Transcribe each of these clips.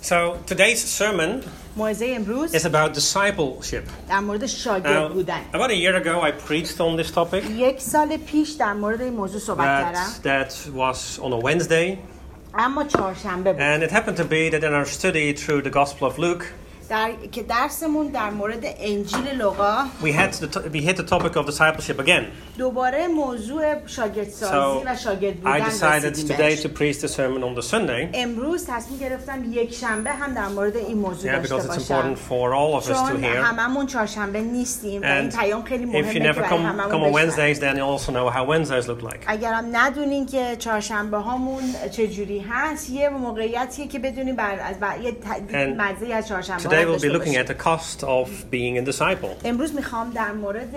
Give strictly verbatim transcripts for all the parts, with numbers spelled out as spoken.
So today's sermon موعظه امروز is about discipleship. در مورد شاگرد Now, بودن. about a year ago, I preached on this topic. یک سال پیش در مورد این موضوع صحبت کردم. That, that was on a Wednesday. اما چهارشنبه بود. And it happened to be that in our study through the Gospel of Luke, در که درسمون در مورد انجیل لوقا we had the to- we hit the topic of discipleship again. دوباره موضوع شاگردسازی So و شاگرد I بودن decided رسیدیم today بهش. to preach the sermon on the Sunday. امروز تصمیم گرفتم یک شنبه هم در مورد این موضوع Yeah, داشته because it's باشم. important for all of us to چون hear. هممون چهارشنبه نیستیم و این And پیام خیلی if you مهمه که never برای come, هممون come on بشنویم. Wednesdays, then you also know how Wednesdays look like. اگرم ندونین که چهارشنبه هامون چجوری هست، یه موقعیتیه که بدونین بر از بر... یه ت- مزه از چهارشنبه ها Today we'll be داشته looking at باشیم. the cost of being a disciple. امروز میخوام در مورد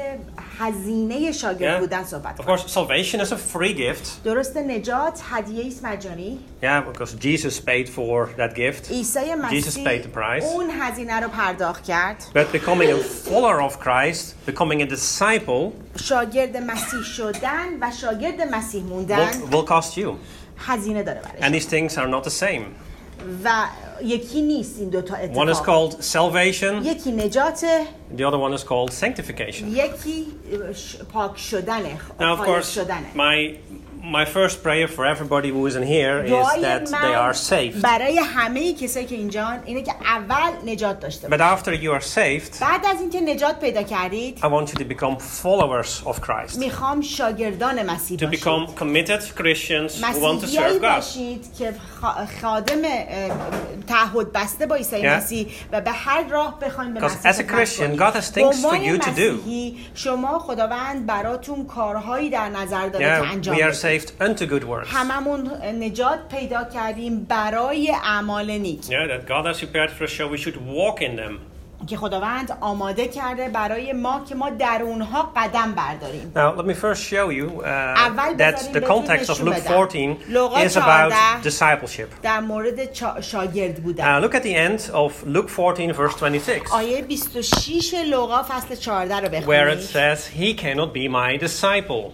هزینه شاگرد Yeah. بودن صحبت Of کنم. course, salvation is a free gift. درسته نجات هدیه است مجانی. Yeah, because Jesus paid for that gift. عیسی Jesus مسیح paid the price. اون هزینه رو پرداخت کرد. But becoming a follower of Christ, becoming a disciple, شاگرد مسیح شدن و شاگرد مسیح موندن will, will cost you. هزینه داره برش. And these things are not the same. و یکی نیست این دوتا One is اتفاق. called salvation, یکی نجاته، the other one is called sanctification. یکی ش- پاک شدنه، Now, of خالص course, شدنه. my my first prayer for everybody who is in here is دعای that they من are saved. برای همه کسایی که اینجا اینه که اول نجات داشته But باشید. after you are saved, بعد از اینکه نجات پیدا کردید، I want you to become followers of Christ. میخوام شاگردان مسیح To باشید. become committed Christians who want to مسیحیایی serve God. باشید که خ- خادم اه، تعهد بسته با عیسی Yeah. مسیح و به هر راه بخوایم به Because مسیح as a خدمت Christian, کنید. God has به things for عنوان you to do. مسیحی شما خداوند براتون کارهایی در نظر داره که Yeah, انجام we are بدید. saved unto good works. هممون نجات پیدا کردیم برای اعمال نیک Yeah, that God has prepared for us, so we should walk in them. که خداوند آماده کرده برای ما که ما در اونها قدم برداریم. Now, let me first show you uh, اول that بذاریم the بهتون context of نشون Luke بدم. fourteen لوقا is about چهارده discipleship. در مورد چا- شاگرد بودن. Uh, look at the end of Luke fourteen, verse twenty-six, آیه بیست و شش لوقا فصل چهارده رو where it بخونید. says, "He cannot be my disciple."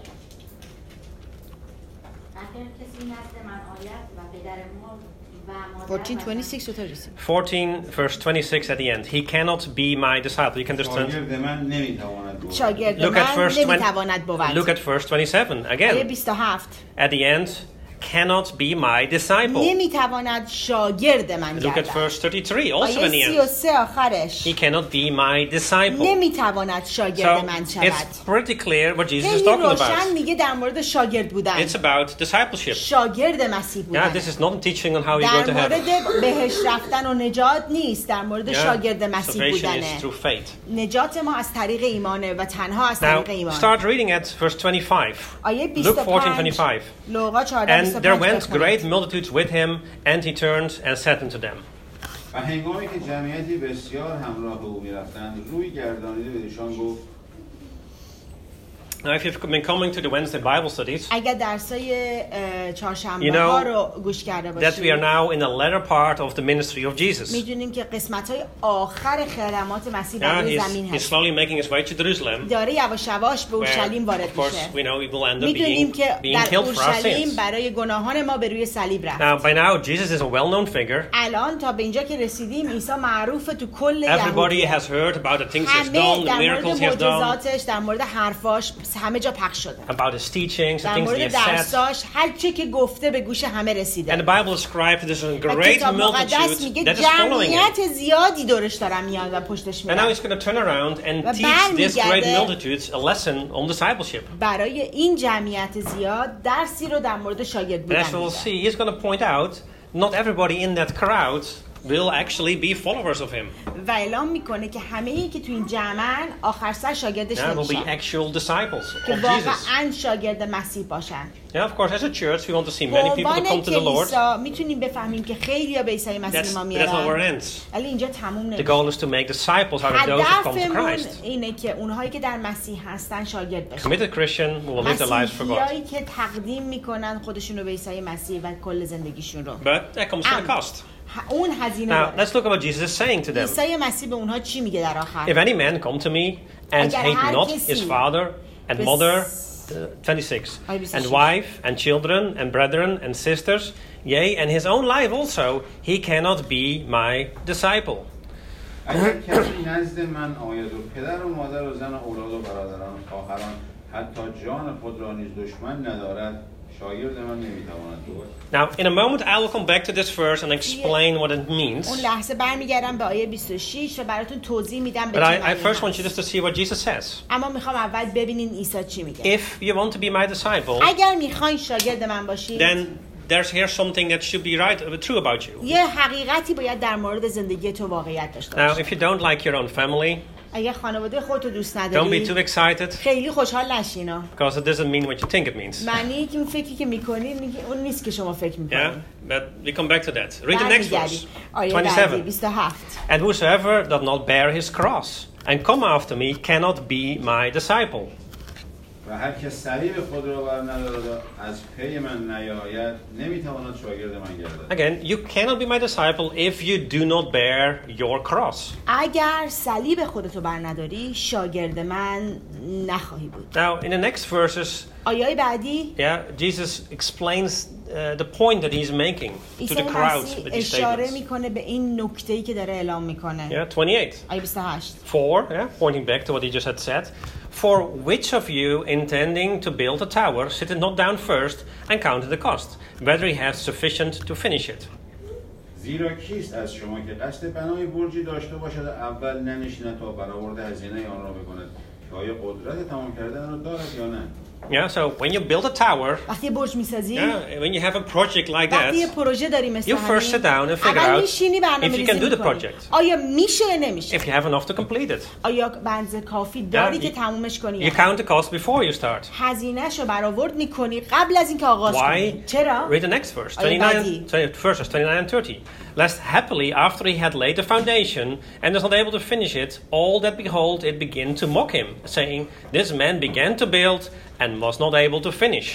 fourteen twenty-six رو تا رسید. fourteen, verse twenty-six at the end. He cannot be my disciple. You can just turn. شاگرد من نمیتواند بود. شاگرد Look at من verse twenty. نمیتواند بود. Look at verse twenty-seven آیه again. بیست و هفت At the end, cannot be my disciple. نمیتواند شاگرد من Look at گردد. verse thirty-three, also in آیه the سی و end. سه آخرش He cannot be my disciple. نمیتواند شاگرد من So شود. it's pretty clear what Jesus is خیلی talking روشن about. میگه در مورد شاگرد بودن. It's about discipleship. شاگرد مسیح Yeah, بودن. this is not teaching on how you go در to heaven. مورد بهش رفتن و نجات نیست، در مورد Yeah, شاگرد مسیح salvation بودنه. is through faith. نجات ما از طریق ایمانه و تنها از Now, طریق ایمان. start reading at verse twenty-five. آیه بیست Luke و fourteen پنج twenty-five. لوقا چهارده بیست و And there پنج went بخونید. great multitudes with him, and he turned and said unto them. و هنگامی که جمعیتی بسیار همراه او میرفتند روی گردانیده به ایشان گفت Now, if you've been coming to the Wednesday Bible studies, اگر درسای اه، چهارشنبه You know ها رو گوش کرده that we are باشید now in the latter part of the ministry of Jesus. میدونیم که قسمت های آخر خدمات مسیح Yeah, بر روی he's, زمین he's هست. slowly making his way to Jerusalem, داره یواش یواش به where, اورشلیم وارد of course, میشه. we know he will end up میدونیم being, که being در killed for our اورشلیم sins. برای گناهان ما به روی صلیب رفت. Now, by now, Jesus is a well-known figure. الان تا به اینجا که رسیدیم عیسی معروف تو کل Everybody یهودیه. has heard about the things he has همه done, the در miracles مورد he has done, معجزاتش، در مورد حرفاش همه جا پخش شده. about his teachings, the در things that he مورد has said. درساش هر چی که گفته به گوش همه رسیده. And the Bible describes that there's a و great کتاب مقدس multitude میگه that is following him. جمعیت زیادی دورش دارن میان و پشتش And now میرن. he's going to turn around and و teach this great برمیگرده multitudes a lesson on discipleship. برای این جمعیت زیاد درسی رو در مورد شاگرد And بودن as we'll میده. see, he's going to point out not everybody in that crowd will actually be followers of him. و اعلام میکنه که همه ای که تو این جمعن آخر سر شاگردش Yeah, will be نمیشن actual disciples که of Jesus. واقعا شاگرد مسیح باشن. Yeah, of course, as a church, we want to see به many people عنوان to come to the Lord. کلیسا میتونیم بفهمیم که خیلی به عیسی مسیح That's, ما that's not where میارن. it ends. ولی اینجا تموم The نمیشه. goal is to make disciples out of those who come to هدفمون Christ. اینه که اونهایی که در مسیح هستن شاگرد بشن. Committed Christian who will live their lives for God. مسیحیایی که تقدیم میکنن خودشون رو به عیسی مسیح و کل زندگیشون رو. But that comes at a Am. cost. اون هزینه Now, داره. let's look at what Jesus is saying to them. عیسی مسیح به اونها چی میگه در آخر؟ If any man come to me and اگر hate هر not کسی his father and به mother twenty-six. And wife and children and brethren and sisters, yea, and his own life also, he cannot be my disciple. اگر کسی نزد من آید و پدر و مادر و زن و اولاد و برادران و خواهران حتی جان خود را نیز دشمن ندارد شاگرد من نمیتواند بود. Now in a moment I will come back to this verse and explain what it means. اون لحظه برمیگردم به آیه بیست و شش و براتون توضیح میدم به But چه I, I معنی first want you هست. just to see what Jesus says. اما میخوام اول ببینین عیسی چی میگه. If you want to be my disciple, اگر میخواین شاگرد من باشید then there's here something that should be right, uh, true about you. یه حقیقتی باید در مورد زندگی تو واقعیت داشته Now, باشه. if you don't like your own family, اگر خانواده خودتو دوست don't be نداری too excited, خیلی خوشحال نشینا. because it doesn't mean what you think it means. معنی که اون فکری که میکنید میگه اون نیست که شما فکر Yeah, میکنید. but we come back to that. Read the next verse, آیه بعدی twenty-seven. بیست و هفت. And whosoever doth not bear his cross and come after me cannot be my disciple. و هر که صلیب خود را بر ندارد و از پی من نیاید نمیتواند شاگرد من گردد. Again, you cannot be my disciple if you do not bear your cross. اگر صلیب خودتو بر نداری شاگرد من نخواهی بود. Now, in the next verses, آیه بعدی yeah, Jesus explains uh, the point that he's making to عیسی the crowd مسیح with these اشاره statements. میکنه به این نکته‌ای که داره اعلام میکنه. Yeah, twenty-eight. آیه بیست و هشت. For, yeah, pointing back to what he just had said, for which of you intending to build a tower sitteth not down first and counted the cost, whether he has sufficient to finish it? زیرا کیست از شما که قصد بنای برجی داشته باشد اول ننشیند تا برآورد هزینه آن را بکند که آیا قدرت تمام کردن را دارد یا نه؟ Yeah, so when you build a tower, وقتی برج میسازی yeah, when you have a project like وقتی یه that, پروژه داری مثل you first sit down and figure اول out میشینی if برنامه‌ریزی you can do the می‌کنی. project, آیا میشه یا نمیشه؟ if you have enough to complete it. آیا بنز کافی داری Yeah, که you- تمومش کنی؟ You یا نه؟ count the cost before you start. هزینه‌شو برآورد میکنی قبل از اینکه آغاز Why? کنی. چرا؟ Read the next verse, آیه twenty-nine, بعدی. twenty, verses twenty-nine and thirty. Lest happily, after he had laid the foundation and was not able to finish it, all that behold it begin to mock him, saying, This man began to build and was not able to finish.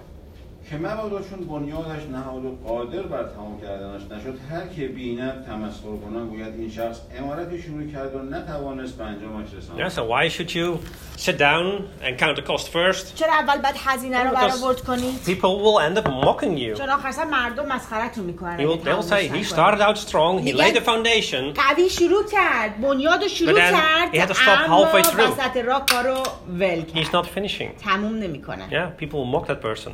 که مبادا چون بنیادش نهاد و قادر بر تمام کردنش نشد هر که بیند تمسخر کنان گوید این شخص عمارتی شروع کرد و نتوانست به انجامش رساند. Yeah, so why should you sit down and count the cost first? چرا اول بعد هزینه رو Because برآورد کنی؟ people will end up mocking you. چون آخر سر مردم مسخره‌تون میکنن. They will, they will say, he started out strong, he laid the foundation, قوی شروع کرد، بنیادو شروع But then کرد، he had to stop اما halfway through. وسط راه کارو ول he's کرد. not finishing. تموم نمیکنه. Yeah, people will mock that person.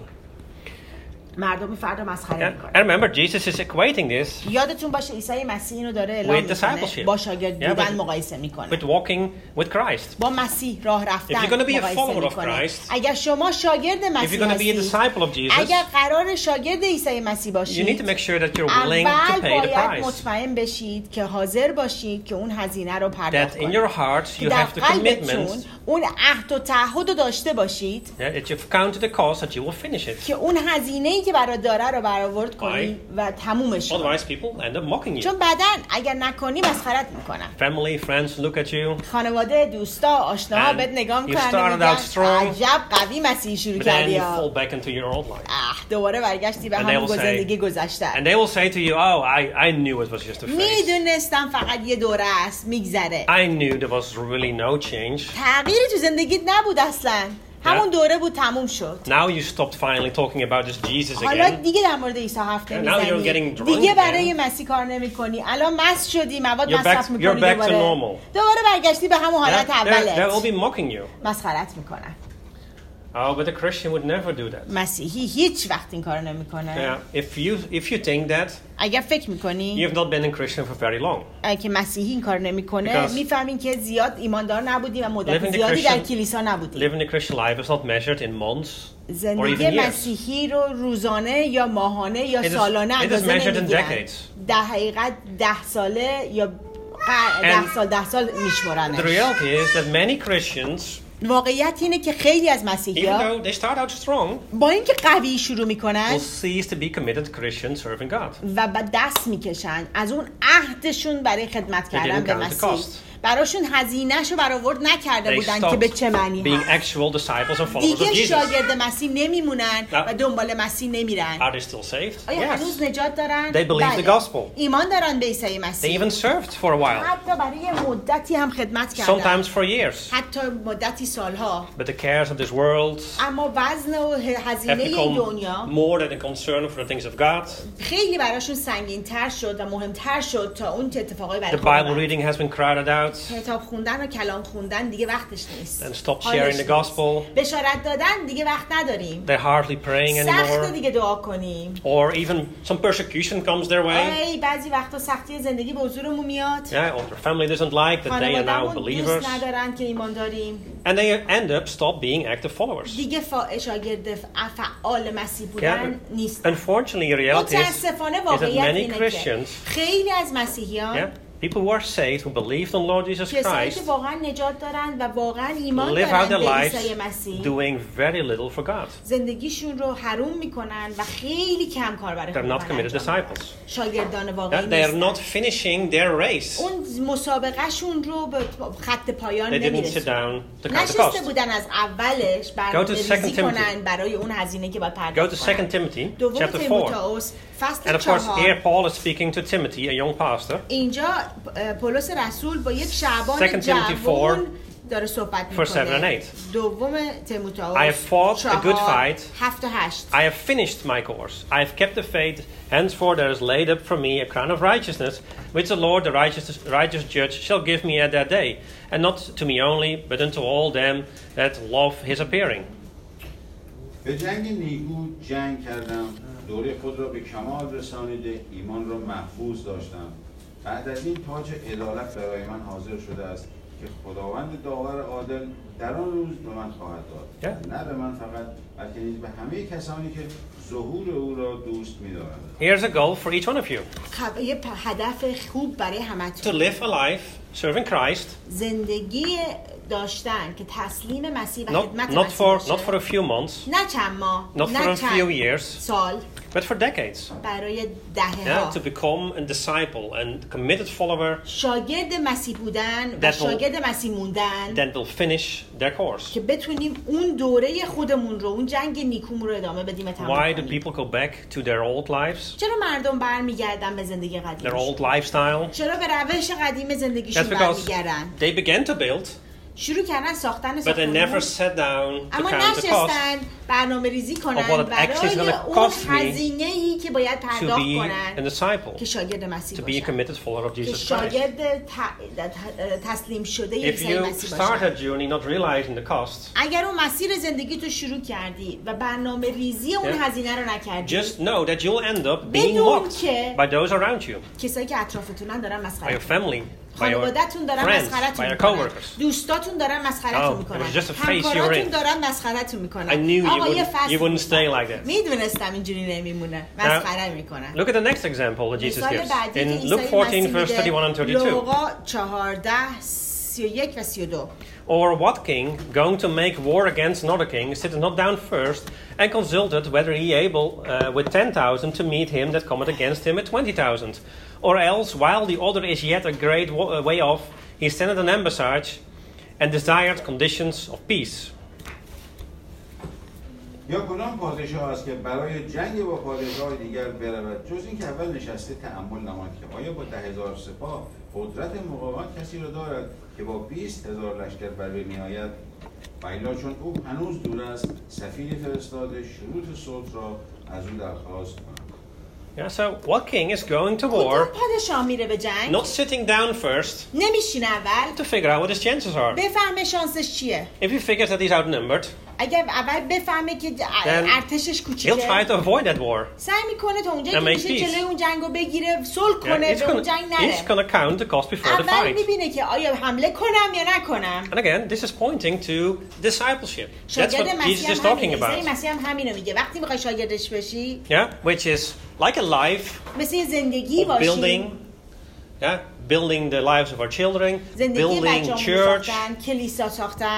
مردم فردا مسخره Yeah. میکنن. And remember, Jesus is equating this یادتون باشه عیسی مسیح اینو داره اعلام With میکنه discipleship. با شاگرد Yeah, بودن but- مقایسه میکنه. with walking with Christ. با مسیح راه رفتن If you're gonna be a مقایسه follower of میکنه. Christ, اگر شما شاگرد If you're مسیح going to be a هستید، disciple of Jesus, اگر قرار شاگرد عیسی مسیح you need to باشید، make sure that you're willing to اول pay the باید price. مطمئن بشید که حاضر باشید که اون هزینه رو That پرداخت in کنید. your heart که you در have the قلبتون commitment اون عهد و تعهد رو داشته باشید yeah, that you've counted the cost that you will finish it. که اون هزینه‌ای که برای داره رو برآورد کنی و تمومش کنی. Otherwise, people end up mocking you. چون بعداً اگر نکنی مسخرت میکنن. Family, friends look at you, خانواده، دوستا، آشناها And بهت نگاه you میکنن started و میگن out strong, عجب قوی مسیحی شروع but then کردی you ها. fall back into your old life. اه دوباره برگشتی به And they همون will say- زندگی گذشته. And they will say to you, oh, I, I knew it was just a phase. میدونستم فقط یه دوره است میگذره. I knew there was really no change. تغییری تو زندگیت نبود اصلا. همون دوره بود تموم شد. Now you stopped finally talking about this Jesus حالا again. دیگه در مورد عیسی حرف And now you're نمیزنی. getting drunk دیگه برای again. مسیح کار نمیکنی. الان مست شدی، مواد You're مصرف back- میکنی you're back to دوباره. normal. دوباره برگشتی به همون حالت Yeah, they they will اولت. be mocking you. مسخرت میکنن. Oh, but a Christian would never do that. مسیحی هیچ وقت این کارو نمیکنه. Yeah, if you if you think that, اگر فکر میکنی you have not been a Christian for very long. که مسیحی این کار نمیکنه، Because میفهمین که زیاد ایماندار نبودی و مدت living the زیادی در Christian- کلیسا نبودی. Living the Christian life is not measured in months or زندگی even years. مسیحی رو روزانه یا ماهانه یا It is- سالانه it is اندازه measured in نمیگیرن. decades. در حقیقت ده ساله یا ق- ده And سال ده سال The میشمرنش. reality is that many Christians, واقعیت اینه که خیلی از مسیحی even ها though they start out strong, با اینکه قوی شروع میکنن will cease to be committed Christians serving God. و بعد دست میکشن از اون عهدشون برای خدمت کردن didn't به count the مسیح، cost. براشون هزینه‌شو برآورد نکرده They بودن که به stopped چه معنی being هست. actual disciples and followers of دیگه Jesus. شاگرد مسیح نمیمونن Now- و دنبال مسیح نمیرن. Are they still saved? آیا Yes. هنوز نجات دارن؟ They believe بله. the gospel. ایمان دارن به عیسی They مسیح. even served for a while, حتی برای یه مدتی هم خدمت کردن. sometimes for years. حتی مدتی سالها. But the cares of this world اما وزن و have هزینه این become دنیا more than a concern for the things of God. خیلی براشون سنگین تر شد و مهمتر شد تا اون اتفاقای The برای Bible خودمون. reading has been crowded out, کتاب خوندن و کلام خوندن دیگه وقتش نیست. and stopped حالش sharing the نیست. gospel. بشارت دادن دیگه وقت نداریم. They're hardly praying سخت anymore. دیگه دعا کنیم. Or even some persecution comes their way. ای بعضی وقتا سختی زندگی به حضورمون میاد. Yeah, or their family doesn't like that they are now خانواده‌مون believers. دوست ندارن که ایمان داریم. And they end up stop being active followers. دیگه فا... شاگرد فعال مسیح بودن Yeah, نیست. Unfortunately, the reality is, متاسفانه is that واقعیت many اینه که Christians, خیلی از مسیحیان yeah, people who are saved, who believed on Lord Jesus کسایی که Christ, واقعا نجات دارن و واقعا ایمان live out دارن their به lives عیسی مسیح doing very little for God. زندگیشون رو حروم میکنن و خیلی کم کار برای They're not خودشون committed انجام میدن. disciples. شاگردان واقعی Yeah, they are نیستن. not finishing their race. اون مسابقهشون رو به خط پایان They didn't sit نمیرسونن. down to count the نشسته cost. بودن از اولش Go to برنامه‌ریزی Second کنن برای اون هزینه که باید Go پرداخت to Second کنن. Timothy, دوم chapter four. تیموتائوس And فصل of course, here چهار. Paul is speaking to Timothy, a young pastor. اینجا اه، پولس رسول با یک شعبان Second Timothy four, جوان داره صحبت verse seven and میکنه. eight. دوم تیموتائوس I have fought a good چهار، fight. هفت و هشت. I have finished my course. I have kept the faith. Henceforth there is laid up for me a crown of righteousness, which the Lord, the righteous, righteous judge, shall give me at that day, and not to me only, but unto all them that love his appearing. به جنگ نیکو جنگ کردم، دوره خود را به کمال رسانیده، ایمان را محفوظ داشتم. بعد از این تاج عدالت برای من حاضر شده است که خداوند داور عادل در آن روز به من خواهد داد. Yeah. نه به من فقط، بلکه نیز به همه کسانی که ظهور او را دوست می‌دارند. Here's a goal for each one of you. خب یه پ- هدف خوب برای To همتون live a life serving Christ, زندگی داشتن که تسلیم مسیح و not, خدمت not, مسیح for, باشه. not for a few months, نه چند ماه not for نه a few چند years, سال but for decades. برای دهه Yeah, ها to become a disciple and committed follower شاگرد مسیح بودن و That will- شاگرد مسیح موندن that will finish their course. که بتونیم اون دوره خودمون رو اون جنگ نیکومون رو ادامه بدیم و تمام Why do کنیم. people go back to their old lives, چرا مردم برمیگردن به زندگی their قدیم؟ old lifestyle? چرا به روش قدیم زندگیشون That's because برمیگردن؟ they began to build, شروع کردن ساختن but they never ساختمون sat down to اما count the cost نشستن برنامه ریزی of کنن what it actually is برای gonna اون cost me هزینه ای که باید to پرداخت be a کنن disciple, که شاگرد مسیح to be a باشن committed follower of که Jesus Christ. شاگرد ت- ت- تسلیم شده If عیسی you مسیح start باشن a journey not realizing the cost, اگر اون مسیر زندگی تو شروع کردی و برنامه ریزی اون Yeah. هزینه رو نکردی just know that you'll end up being بدون mocked که by those around you, کسایی که اطرافتونن دارن by your مسخرتون family, by your خانوادتون دارن friends, مسخرتون by your میکنن coworkers. دوستاتون دارن مسخرتون Oh, میکنن it was just a phase you were همکاراتون in. دارن مسخرتون میکنن I knew you آقا یه wouldn't- فصل you wouldn't نیستن. stay like that. میدونستم اینجوری نمیمونه مسخره میکنن Look at the next example that Jesus مثال gives بعدی که in عیسی Luke fourteen, مسیح verse میده، thirty-one and thirty-two. لوقا چهارده سی و یک و سی و دو. Or what king, going to make war against another king, sitteth not down first and consulted whether he able uh, with ten thousand to meet him that cometh against him with twenty thousand? Or else, while the other is yet a great wa- uh, way off, he sendeth an embassage and desired conditions of peace. یا کدام پادشاه است که برای جنگ با پادشاه دیگر برود جز اینکه اول نشسته تأمل نماید که آیا با ده هزار سپاه قدرت مقاومت کسی را دارد که با بیست هزار لشکر بر وی میآید و الا چون او هنوز دور است سفیر فرستاده شروط صلح را از او درخواست کند. Yeah, so what king is going to کدوم war, پادشاه میره به جنگ not sitting down first نمیشینه اول to figure out what his chances are? بفهمه شانسش چیه If he figures that he's outnumbered, اگر اول بفهمه که Then ارتشش he'll try کوچیکه to avoid that war. سعی میکنه تا اونجایی And که make میشه peace. جلوی اون جنگو بگیره صلح Yeah, کنه he's به اون gonna, جنگ he's نره gonna count the cost before the اول fight. میبینه که آیا حمله کنم یا نکنم And again, this is pointing to discipleship. That's شاگرد what Jesus مسیح is هم talking همینه عیسی about. مسیح هم همینو میگه وقتی میخوای شاگردش بشی Yeah, which is like a life مثل یه زندگی of باشی building, yeah, building the lives of our children, زندگی building بچه‌مون church, ساختن کلیسا ساختن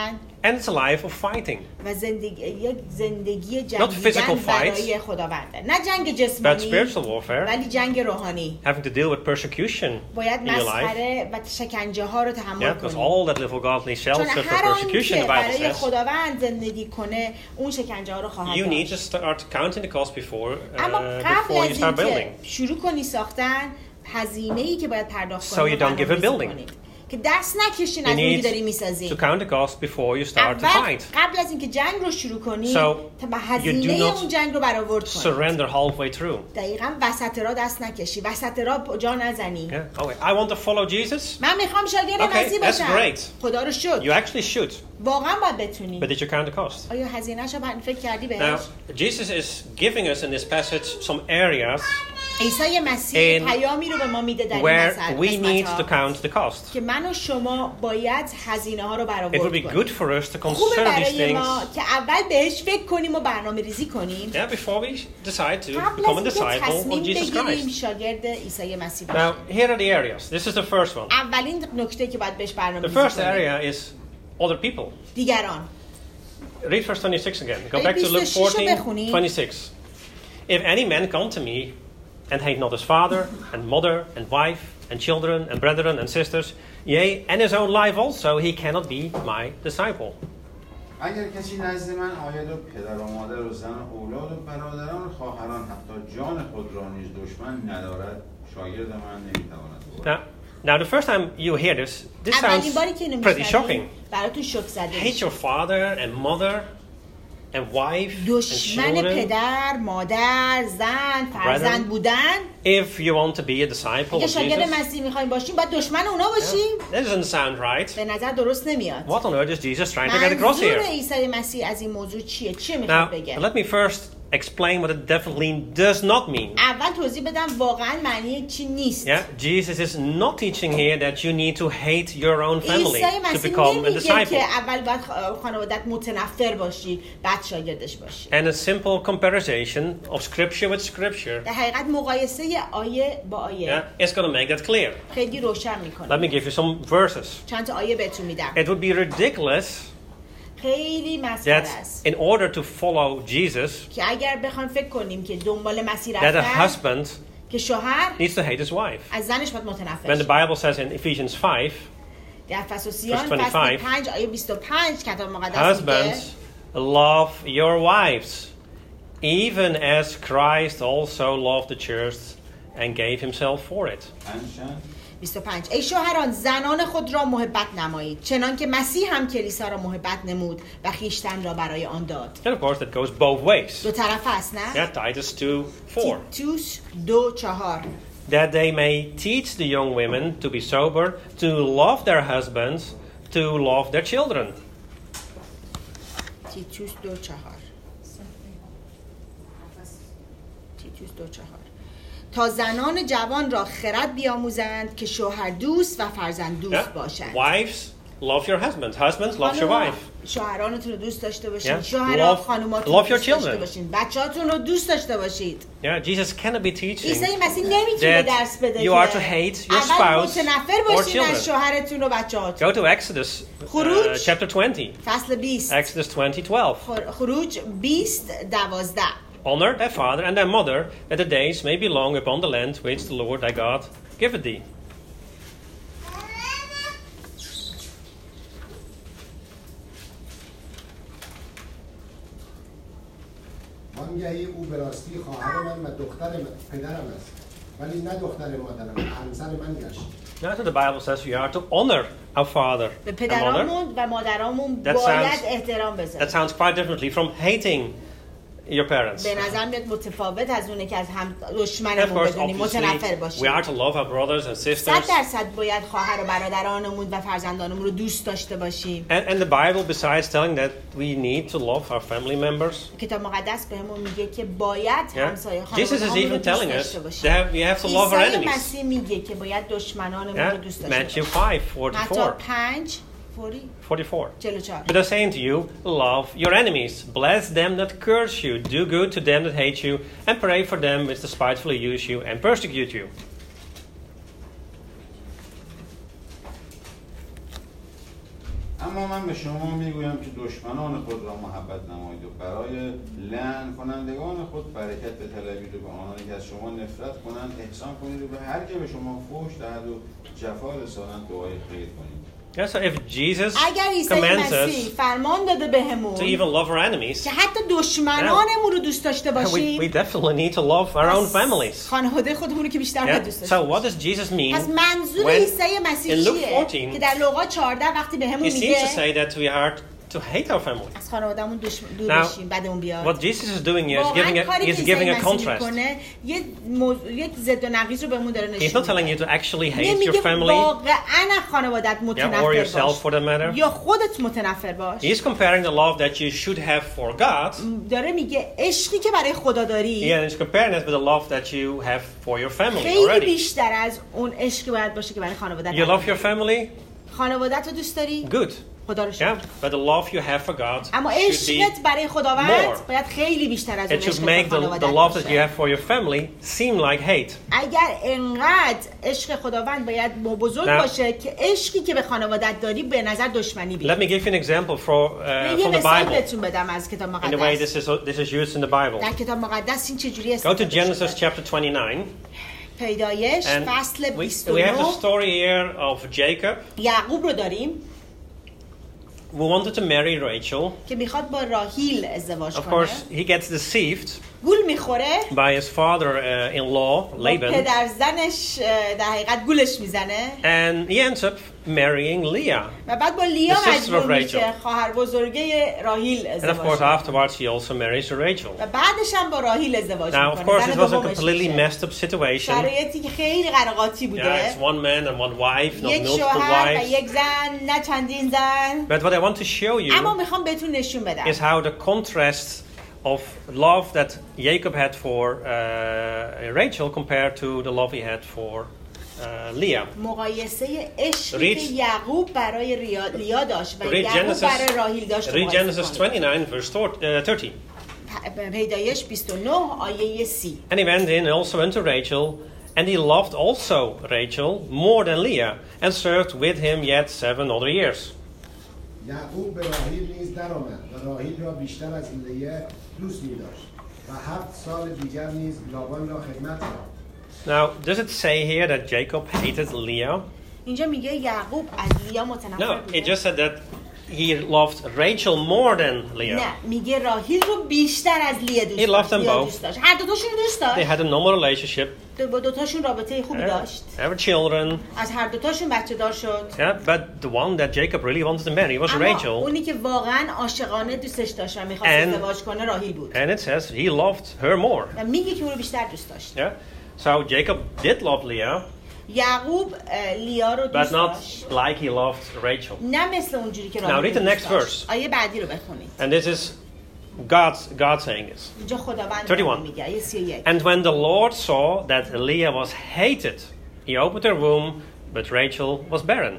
And it's a life of fighting. و زندگی یک زندگی Not جنگیدن physical برای fights, خداونده. نه جنگ but جسمانی spiritual warfare, ولی جنگ روحانی. having to deal with persecution باید in your life. مسخره و شکنجه ها رو تحمل Yeah, because کنی. all that little godly shall چون suffer هر آن persecution, که the Bible برای says. خداوند زندگی کنه اون شکنجه ها رو خواهد You need to داشت. start counting the cost before, اما uh, قبل before you از start building. اینکه شروع کنی ساختن هزینه‌ای که باید پرداخت So کنی you don't give a building. که دست نکشین You از اون که need داری to میسازی. count the cost before you start to اول fight. قبل از اینکه جنگ رو شروع کنی So تا به you هزینه do not اون جنگ رو برآورد کنی. Surrender halfway through. دقیقاً وسط راه دست نکشی، وسط راه جا نزنی. Yeah. Oh, wait. I want to follow Jesus. من میخوام شاگرد Okay, مسیح that's باشم. great. خدا رو شکر. You actually should, واقعا باید بتونی. but did you count the cost? آیا هزینه‌شو فکر کردی Now, بهش؟ Jesus is giving us in this passage some areas عیسی مسیح in پیامی رو به ما میده در این where مثل- we need قسمت‌ها to count the cost. که من و شما باید هزینه ها رو It would برآورد be کنیم. good for us to خوبه consider these برای things, ما که اول بهش فکر کنیم و برنامه ریزی کنیم. yeah, before we decide to قبل become a از اینکه disciple of تصمیم Jesus بگیریم Christ. شاگرد عیسی مسیح Now, باشیم. here are the areas. This is the first one. اولین نکته که باید بهش برنامه The ریزی first کنیم area is other people. دیگران. Read verse twenty-six again. Go Hey, back to Luke بیست و شش رو fourteen, بخونی. twenty-six. If any man come to me and hate not his father and mother and wife and children and brethren and sisters, yea, and his own life also, he cannot be my disciple. اگر کسی نزد من آید و پدر و مادر و زن و اولاد و برادران و خواهران حتی جان خود را نیز دشمن ندارد شاگرد من نمیتواند بود. Now, now the first time you hear this, this اولین sounds باری که اینو pretty میشنوی shocking. براتون شوک زده Hate میشه. your father and mother and wife and دشمن children. پدر، مادر، زن، فرزند Brethren. بودن. If you want to be a disciple اگه of شاگرد Jesus, مسیح میخوایم باشیم باید دشمن اونا باشیم. that doesn't sound right. به نظر درست نمیاد. What on earth is Jesus trying to get across منظور here? عیسی مسیح از این موضوع چیه؟ چیه میخواد Now, بگه؟ let me first explain what it definitely does not mean. اول توضیح بدم واقعا معنی چی نیست. Yeah, Jesus is not teaching here that you need to hate your own family عیسی to مسیح become a نمیگه disciple. که اول باید خانوادت متنفر باشی بعد شاگردش باشی. And a simple comparison of scripture with scripture, در حقیقت مقایسه آیه با آیه yeah, is going to make that clear. خیلی روشن Let میکنه. me give you some verses. چند تا آیه بهتون میدم. It would be ridiculous خیلی مسخره that است. in order to follow Jesus, که اگر بخوایم فکر کنیم که دنبال مسیح that a رفتن husband که شوهر needs to hate his wife. از زنش باید متنفر When the شه. Bible says in Ephesians five, در فسوسیان verse فصل twenty-five, پنج آیه بیست و پنج کتاب مقدس میگه husbands, love your wives, even as Christ also loved the church and gave himself for it. انشن بیست و پنج ای شوهران زنان خود را محبت نمایید چنان که مسیح هم کلیسا را محبت نمود و خویشتن را برای آن داد. And of course that goes both ways. دو طرف است نه؟ Yeah, Titus two four. تیتوس دو چهار That they may teach the young women to be sober, to love their husbands, to love their children. تیتوس دو چهار تیتوس دو چهار تا زنان جوان را خرد بیاموزند که شوهر دوست و فرزند دوست Yeah? باشند. Wives, love your husbands. Husbands, love your خانوما، wife. شوهرانتون رو دوست داشته باشید. Yeah. شوهرها Love- خانوماتون love رو your دوست داشته children. باشید. بچه‌هاتون رو دوست داشته باشید. Yeah, Jesus cannot be teaching عیسی مسیح نمیتونه that درس بده you که are to hate your اول spouse متنفر or باشین از children. شوهرتون و بچه‌هاتون. Go to Exodus uh, خروج. chapter twenty. فصل بیست Exodus twenty twelve. خر- خروج بیست دوازده Honor thy father and thy mother, that the days may be long upon the land which the Lord thy God giveth thee. آنگهی او به راستی خواهر من و دختر من پدرم است ولی نه دختر مادرم همسر من گشت. Now the Bible says we are to honor our father به and mother. پدرامون و مادرامون That باید sounds- احترام That بذاریم. sounds quite differently from hating your parents. به نظر میاد متفاوت از اونه که از هم And of دشمنمون course, بدونیم متنفر obviously, باشیم. we are to love our brothers and صد sisters. درصد باید خواهر و برادرانمون و فرزندانمون رو دوست داشته باشیم. And, and the Bible, besides telling that we need to love our family members, کتاب مقدس بهمون میگه که باید yeah, همسایه Jesus is خانواده‌هامون رو even دوست telling us داشته that باشیم. have- we have to love our عیسی enemies. مسیح میگه که باید دشمنانمون رو Yeah? دوست داشته Matthew باشیم. five متی forty-four. پنج forty-four. چهل و چهار But I say unto you, love your enemies, bless them that curse you, do good to them that hate you, and pray for them which despitefully use you and persecute you. اما من به شما میگویم که دشمنان خود را محبت نمایید و برای لعن کنندگان خود برکت بطلبید و به آنانی که از شما نفرت کنند احسان کنید و به هر که به شما فحش دهد و جفا رسانند دعای خیر کنید. Yeah, so if Jesus اگر عیسی commands مسیح us فرمان داده بهمون to even love our enemies, که حتی دشمنانمون رو دوست داشته we, we باشیم، definitely need to love our own families. خانواده خودمون رو که بیشتر باید Yeah? دوست داشته So what باشیم. does Jesus mean پس منظور when عیسی مسیح in Luke چیه؟ fourteen که در لوقا چهارده وقتی بهمون he seems میگه to say that we are to hate our family? از خانوادهمون دور Now, بشیم، بعدمون بیاد. What Jesus is doing here is واقعاً giving a, کاری که is عیسی giving a مسیح contrast. میکنه یه موضوع یک ضد و نقیض رو بهمون داره He's نشون not telling you میده. to actually hate your نمیگه family, واقعاً از خانوادت yeah, or متنفر yourself باش for that matter. یا خودت متنفر باش. He's comparing the love that you should have for God. داره میگه عشقی که برای خدا داری Yeah, and he's comparing it with the love that you have for your family خیلی already. بیشتر از اون عشقی باید باشه که برای خانوادت You love your family? خانوادت رو دوست داری؟ Good. خدا رو Yeah, شکر. but the love you have for God اما should be. عشقت برای خداوند more. باید خیلی بیشتر از اون It should عشق make the, خانوادت the love that you باشه. have for your family seem like hate. اگر انقدر عشق خداوند باید بزرگ Now- باشه که عشقی که به خانوادت داری به نظر دشمنی بیاد. Let me give you an example for, uh, یه from the مثال Bible بهتون بدم از کتاب in the way مقدس. this is this is used in the Bible. در کتاب مقدس این چجوری Go to استفاده Genesis شده؟ chapter twenty-nine, پیدایش and فصل we, بیست و we have the نه story here of Jacob یعقوب رو داریم who wanted to marry Rachel. که میخواد با راهیل ازدواج Of کنه. course, he gets deceived گول میخوره by his father-in-law, با Laban, پدر زنش در حقیقت گولش میزنه and he ends up marrying Leah. و بعد با لیا The sister of مجبور Rachel. میشه خواهر بزرگه راهیل And of ازدواج course, کنه. afterwards, he also marries Rachel. و بعدش هم با راهیل ازدواج Now, of میکنه. course, زن it was a دومش completely میشه. messed up situation. شرایطی که خیلی قراقاتی Yeah, بوده. it's one man and one wife, not یک multiple شوهر و wives. یک زن، نه چندین زن. But what I want to show اما you میخوام بهتون نشون بدم is how the contrast of love that Jacob had for uh, Rachel compared to the love he had for uh, Leah. مقایسه عشقی Read- که یعقوب برای ریا- لیا داشت و Read یعقوب Genesis, برای راهیل داشت رو read مقایسه Genesis کنید. twenty-nine, verse thirty. پ- پیدایش بیست و نه آیه سی. And he went in also unto Rachel, and he loved also Rachel more than Leah, and served with him yet seven other years. یعقوب به راهیل نیز درآمد و راهیل را بیشتر از لیه دوست می داشت و هفت سال دیگر نیز لابان را خدمت کرد. Now, does it say here that Jacob hated Leah? اینجا میگه یعقوب از لیا متنفر No, بوده. it just said that he loved Rachel more than Leah. نه میگه راهیل رو بیشتر از لیا دوست He loved داشت. them لیا both. دوست داشت. هر دوتاشون رو دوست They داشت. had a normal relationship, دو- با دوتاشون رابطه خوبی uh, داشت. they were children. از هر دوتاشون بچه دار شد. Yeah, but the one that Jacob really wanted to marry was اما Rachel. اونی که واقعا عاشقانه دوستش داشت و میخواست And- ازدواج کنه راهیل بود. And it says he loved her more. و میگه که اون رو بیشتر دوست داشت. Yeah. So Jacob did love Leah, یعقوب اه، لیا رو but دوست not داشت. like he loved Rachel. نه مثل اونجوری که Now راهیل read the رو next دوست داشت. verse. آیه بعدی رو بخونید. And this is God's God saying this. اینجا خداوند thirty-one. میگه آیه سی و یک. And when the Lord saw that Leah was hated, he opened her womb, but Rachel was barren.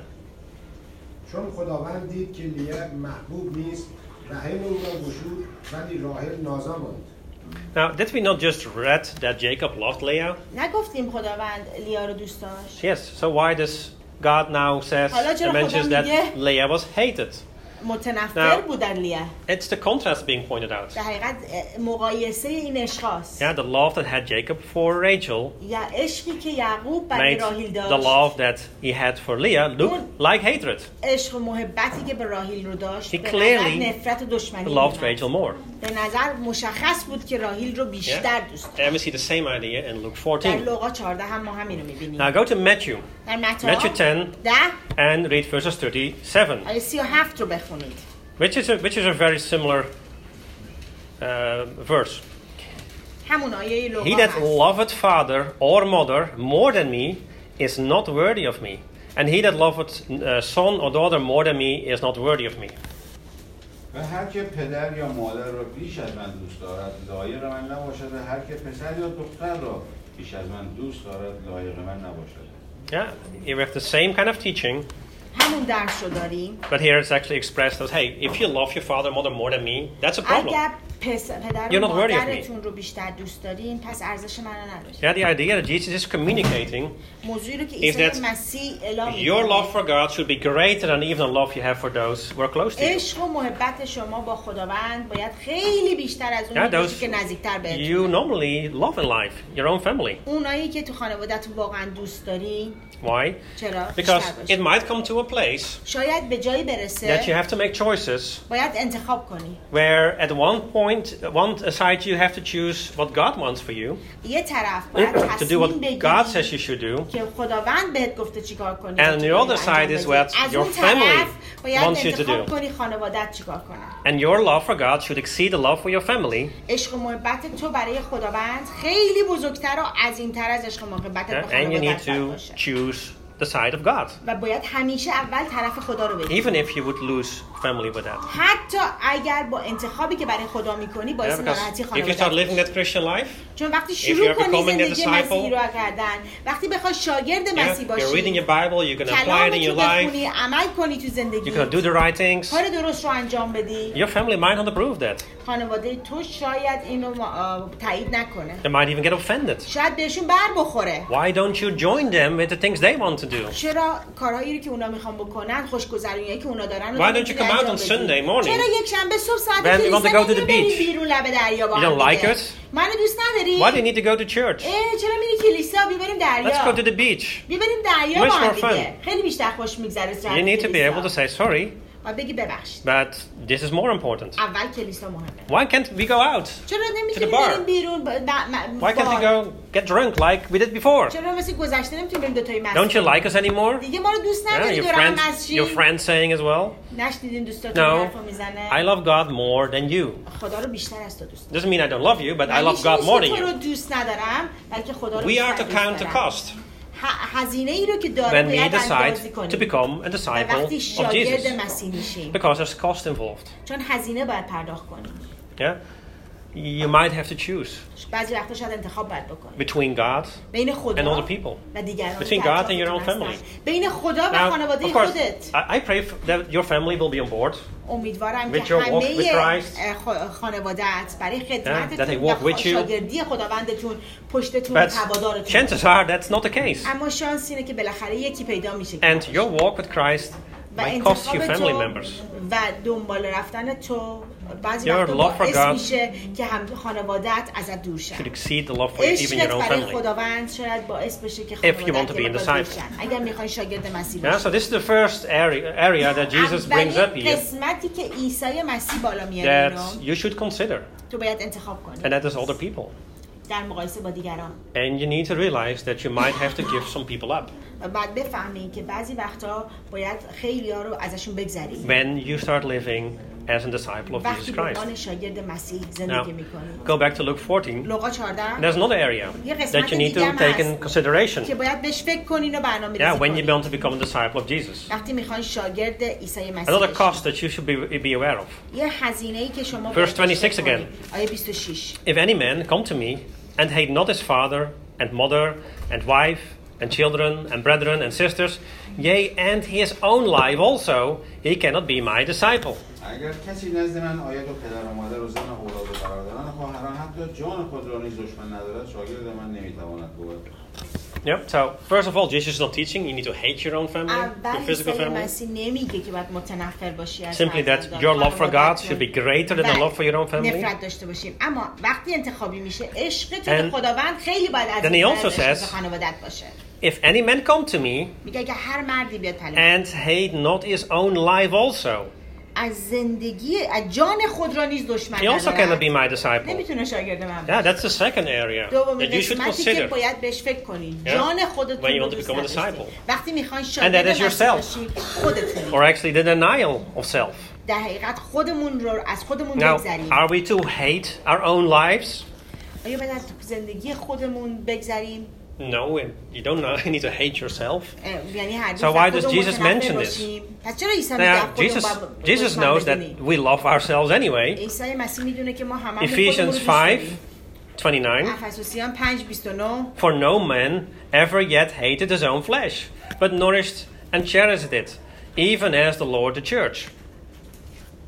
چون خداوند دید که لیه محبوب نیست رحم او را گشود ولی راهل نازا ماند. Now, did we not just read that Jacob loved Leah? نگفتیم خداوند لیا رو دوست داشت. Yes. So why does God now says حالا چرا and mentions خدا that میگه؟ Leah was hated? متنفر Now- بودن لیا. It's the contrast being pointed out. در حقیقت اه، مقایسه این عشقاست. Yeah, the love that had Jacob for Rachel یا عشقی که یعقوب برای made راهیل the داشت. love that he had for Leah look like hatred. عشق و محبتی که به راهیل رو داشت He به clearly نظر نفرت و دشمنی Loved می‌اومد. Rachel more. به نظر مشخص بود که راهیل رو بیشتر Yeah. دوست And داشت. we see the same idea in Luke در fourteen. لوقا چهارده هم ما همین رو می‌بینیم. Now go to Matthew. در متی Matthew ten ده and read verses thirty-seven, آیه سی و هفت رو بخونید. which is a, which is a very similar uh, verse. همون آیه لوقا He that هست. loveth father or mother more than me is not worthy of me, and he that loveth uh, son or daughter more than me is not worthy of me. و هر که پدر یا مادر را بیش از من دوست دارد لایق من نباشد و هر که پسر یا دختر را بیش از من دوست دارد لایق من نباشد. Yeah, here we have the same kind of teaching, همون درس رو داریم. but here it's actually expressed as, hey, if you love your father or mother more than me, that's a problem. اگر پس پدر You're و not worthy of me. مادرتون رو بیشتر دوست دارین پس ارزش منو ندارین. Yeah, the idea that Jesus is communicating موضوعی رو که is عیسی that مسیح اعلام your love می‌کنه for God should be greater than even the love you have for those who are close to you. عشق و محبت شما با خداوند باید خیلی بیشتر از اون Yeah, باشه those که نزدیکتر بهتون. you normally love in life, your own family. اونایی که تو خانواده‌تون واقعا دوست دارین Why? چرا؟ Because بیشتر it باشه. might come to a place شاید به جایی that you برسه have to make choices باید انتخاب کنی. where at one point, one side you have to choose what God wants for you, یه طرف باید to do تصمیم what God says بگیری you should do, که خداوند بهت گفته چیکار کنی. and the other side is what از your اون family طرف باید wants you to انتخاب do. کنی خانوادت چیکار کنن. And your love for God should exceed the love for your family. عشق و محبت تو برای خداوند خیلی بزرگتر و عظیم‌تر از عشق و محبت با Yeah, and you need خانوادت to باشه. choose the side of God, و باید همیشه اول طرف خدا رو بگیری. even if you would lose family with that. حتی اگر با انتخابی که برای خدا میکنی Yeah, باعث because ناراحتی if you خانوادت start living بشه. that Christian life, چون وقتی you شروع are کنی becoming a زندگی disciple, مسیحی رو کردن وقتی بخوای شاگرد yeah, مسیح you're reading باشی your Bible, you're going to apply it in کلامت your رو life, بخونی عمل کنی تو you're زندگی going to do the right things. کار درست رو انجام بدی Your family might not approve that. خانواده تو شاید اینو ما- آه، تایید نکنه They might even get offended. شاید بهشون بر بخوره Why don't you join them with the things they want to do? چرا کارهایی رو که اونا میخوان بکنن خوشگذرونیایی که اونا دارن رو Why تو don't you نمی‌تونی come out انجام on بدی؟ Sunday morning? چرا یک شنبه صبح ساعت When you want to go to the کلیسا نمی‌ری beach? بیرون لب دریا با You هم don't like دیگه؟ it? منو دوست نداری؟ Why do you need to go to church? اه، چرا میری کلیسا بیا بریم Let's go to دریا the beach. بیا بریم دریا با Much هم more دیگه خیلی بیشتر خوش میگذره You need to be able to say sorry, باید بگی ببخشید but this is more important. اول کلیسا مهمه Why can't we go out? چرا To نمیتونیم the bar. بریم بیرون ب- ب- ب- Why can't we بار؟ go get drunk like we did before? چرا مثل گذشته نمیتونیم بریم دوتایی مسجد Don't you like us anymore? دیگه ما رو دوست Yeah, نداری your دور هم friends, مسجد your friends saying as well. نشنیدین دوستاتون No, حرفو میزنه I love God more than you. خدا رو بیشتر از تو دوست دارم Doesn't mean I don't love you, but I من love نیست God more than که تو رو you. دوست ندارم بلکه خدا رو We بیشتر are to دوست count the دارم cost ه- هزینه ای رو که داره when we باید اندازی decide to کنیم become a و disciple وقتی of شاگرد Jesus. مسیح میشیم Because there's cost involved. چون هزینه باید پرداخت کنیم Yeah? You might have to choose بعضی وقتا شاید انتخاب باید بکنیم between God بین and خدا other people. و دیگران Between که God and your own اطرافتون family. هستن. بین خدا و Now, خانواده of course, خودت I, I pray f- that your family will be on board. امیدوارم With که your walk with همه Christ. اه، خ- خانواده‌ات برای Yeah, that they خدمتتون walk و with you. شاگردی خداوندتون پشتتون و But هوادارتون chances are that's not the case. اما شانس اینه که بالاخره یکی پیدا میشه که And your walk with Christ و might cost you انتخاب family تو members. و دنبال رفتن تو بعضی Your وقتا love for باعث God میشه که هم خانوادت ازت دور شن Should exceed the love for even عشقت your own برای family. خداوند شاید باعث بشه که If you want خانوادت to be a دور شن disciple. اگر میخوای شاگرد مسیح Yeah, so باشی this is the first area, area that Jesus brings up اولین here قسمتی که عیسی مسیح بالا میاره that اینو you should consider, تو باید انتخاب کنی and that is other people. در مقایسه با دیگران And you need to realize that you might have to give some people up و بعد بفهمی که بعضی وقتا باید خیلی ها رو ازشون بگذری when you start living as a disciple of Jesus وقتی به Christ. عنوان شاگرد مسیح Now, زندگی میکنی go back to Luke fourteen. لوقا چهارده There's another area that you need to take in consideration. که باید بهش فکر کنین و برنامه Yeah, ریزی when you کنین want to become a disciple of Jesus. وقتی میخواین شاگرد عیسی مسیح Another بشین. cost that you should be, be aware of. یه هزینه ای که شما Verse باید بهش twenty-six فکر کنین. again. آیه بیست و شش If any man come to me and hate not his father and mother and wife and children and brethren and sisters, yea, and his own life also, he cannot be my disciple. اگر کسی نزد من آید و پدر و مادر و زن و اولاد و برادران و خواهران حتی جان خود را نیز دشمن ندارد شاگرد من نمیتواند بود. Yep, so first of all, Jesus is not teaching you need to hate your own family, your اول physical عیسی family. مسیح نمیگه که باید متنفر باشی از Simply that فرزندان، your love for God خانواده‌تون. should be greater than the love for your own family. نفرت داشته باشیم اما وقتی انتخابی میشه عشق تو به And خداوند خیلی باید از then he also عشق به says- خانوادت باشه If any man come to me میگه که هر مردی بیاد پلنگ and hate not his own life also, از زندگی از جان خود را نیز دشمن he also cannot ندارد be my disciple. نمیتونه شاگرد من Yeah, باشه that's the second area دومین that you should قسمتی که consider. باید بهش فکر کنید Yeah. جان خودتون When you رو want to دوست become a نداشتید. disciple. وقتی میخواین And شاگرد that is مسیح yourself. باشید خودتون Or actually the denial of self. در حقیقت خودمون رو از خودمون Now, بگذریم are we to hate our own lives? آیا باید از زندگی خودمون بگذریم No, you don't know. You need to hate yourself. اه، یعنی هر So why does Jesus متنفر mention this? باشیم. پس چرا عیسی میگه Now, خودمون Jesus, باید Jesus دشمن knows that بدونیم؟ we love ourselves anyway. عیسی مسیح میدونه که ما هممون خودمون رو Ephesians دوست five داریم. twenty-nine. افسوسیان پنج بیست و نه For no man ever yet hated his own flesh, but nourished and cherished it, even as the Lord the church.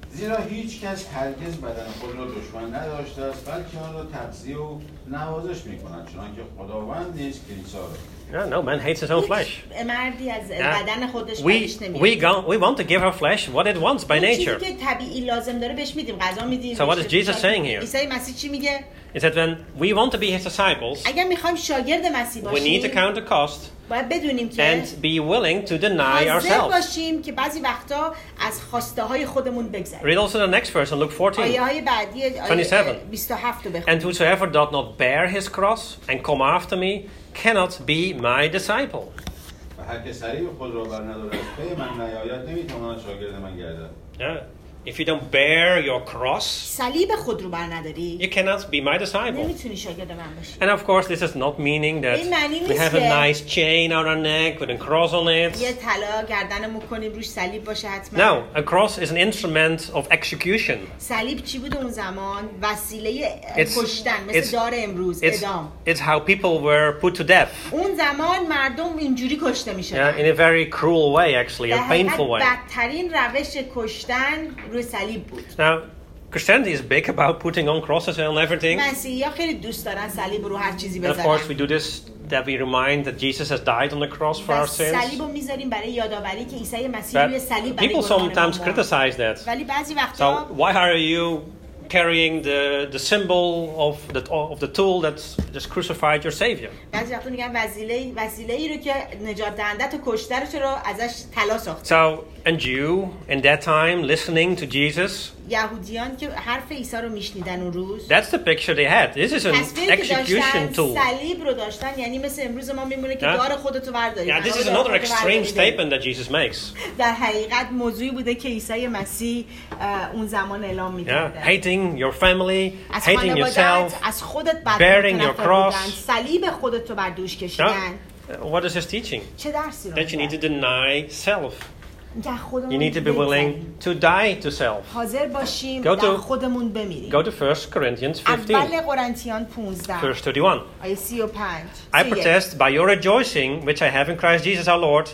زیرا هیچ کس هرگز بدن خود را دشمن نداشته است بلکه آن را تغذیه و نوازش می‌کند چنانکه خداوند نیز کلیسا را. Yeah, no man hates his own flesh. مردی از Yeah. بدن خودش We بدش نمیاد. we go, we want to give our flesh what it wants by اون چیزی nature. که طبیعی لازم داره بهش میدیم، غذا میدیم. So what is Jesus saying here? عیسی مسیح چی میگه؟ Is that when we want to be his disciples, اگر میخوایم شاگرد مسیح we need to باشیم، count the cost باید بدونیم که and be willing to deny حاضر ourselves. باشیم که بعضی وقتا از خواسته های خودمون بگذریم. Read also the next verse in Luke fourteen. آیه های بعدی twenty-seven. آیه بیست و هفت رو بخونیم. And whosoever doth not bear his cross and come after me cannot be my disciple. و هر که صلیب خود را بر ندارد پی من نیاید نمیتواند شاگرد من گردد. Yeah. If you don't bear your cross, صلیب خود رو بر نداری، you cannot be my disciple. نمیتونی شاگرد من باشی. And of course, this is not meaning that این معنی we نیست have a که- nice chain on our neck with a cross on یه it. طلا گردنمون کنیم روش صلیب باشه حتما. No, a cross is an instrument of execution. صلیب چی بود اون زمان؟ وسیله It's- کشتن، it's- مثل دار امروز، It's, اعدام. it's how people were put to death. اون زمان مردم اینجوری کشته Yeah, میشدن. in a very cruel way, actually, در a حقیقت painful way. بدترین روش کشتن روی صلیب بود. Now, Christianity is big about putting on crosses and everything. مسیحی‌ها خیلی دوست دارن صلیب رو هر چیزی And of course, we بزنن. do this that we remind that Jesus has died on the cross for و our sins. صلیب رو میذاریم برای یادآوری که عیسی مسیح روی But صلیب برای people گناهان ما sometimes مرد. criticize that. ولی بعضی وقتا So why are you carrying the the symbol of the of the tool that just crucified your Savior? بعضی وقتا میگن وسیله وسیله ای رو که نجات دهنده تو کشته رو چرا ازش طلا ساخت. So, and you in that time listening to Jesus, یهودیان که حرف عیسی رو میشنیدن اون روز، that's the picture they had. This is an تصویری که execution داشتن tool. صلیب رو داشتن، یعنی مثل امروز ما میمونه که Yeah. دار خودتو برداری. Yeah, this قرار is دار another خودتو extreme برداری. statement that Jesus makes. در حقیقت موضوعی بوده که عیسی مسیح اه، اون زمان اعلام Yeah, می‌کرد. hating your family, از hating خانوادت، yourself. از خودت بد bearing your متنفر cross. بودن، صلیب خودت رو بر دوش No? کشیدن. Uh, What is his teaching? چه درسی رو That you need to deny self. که خودمون You need to be willing to die to self. حاضر باشیم Go در to- خودمون بمیریم. Go to First Corinthians fifteen, اول قرنتیان پانزده verse thirty-one. آیه سی و پنج. I protest by your rejoicing, which I have in Christ Jesus our Lord,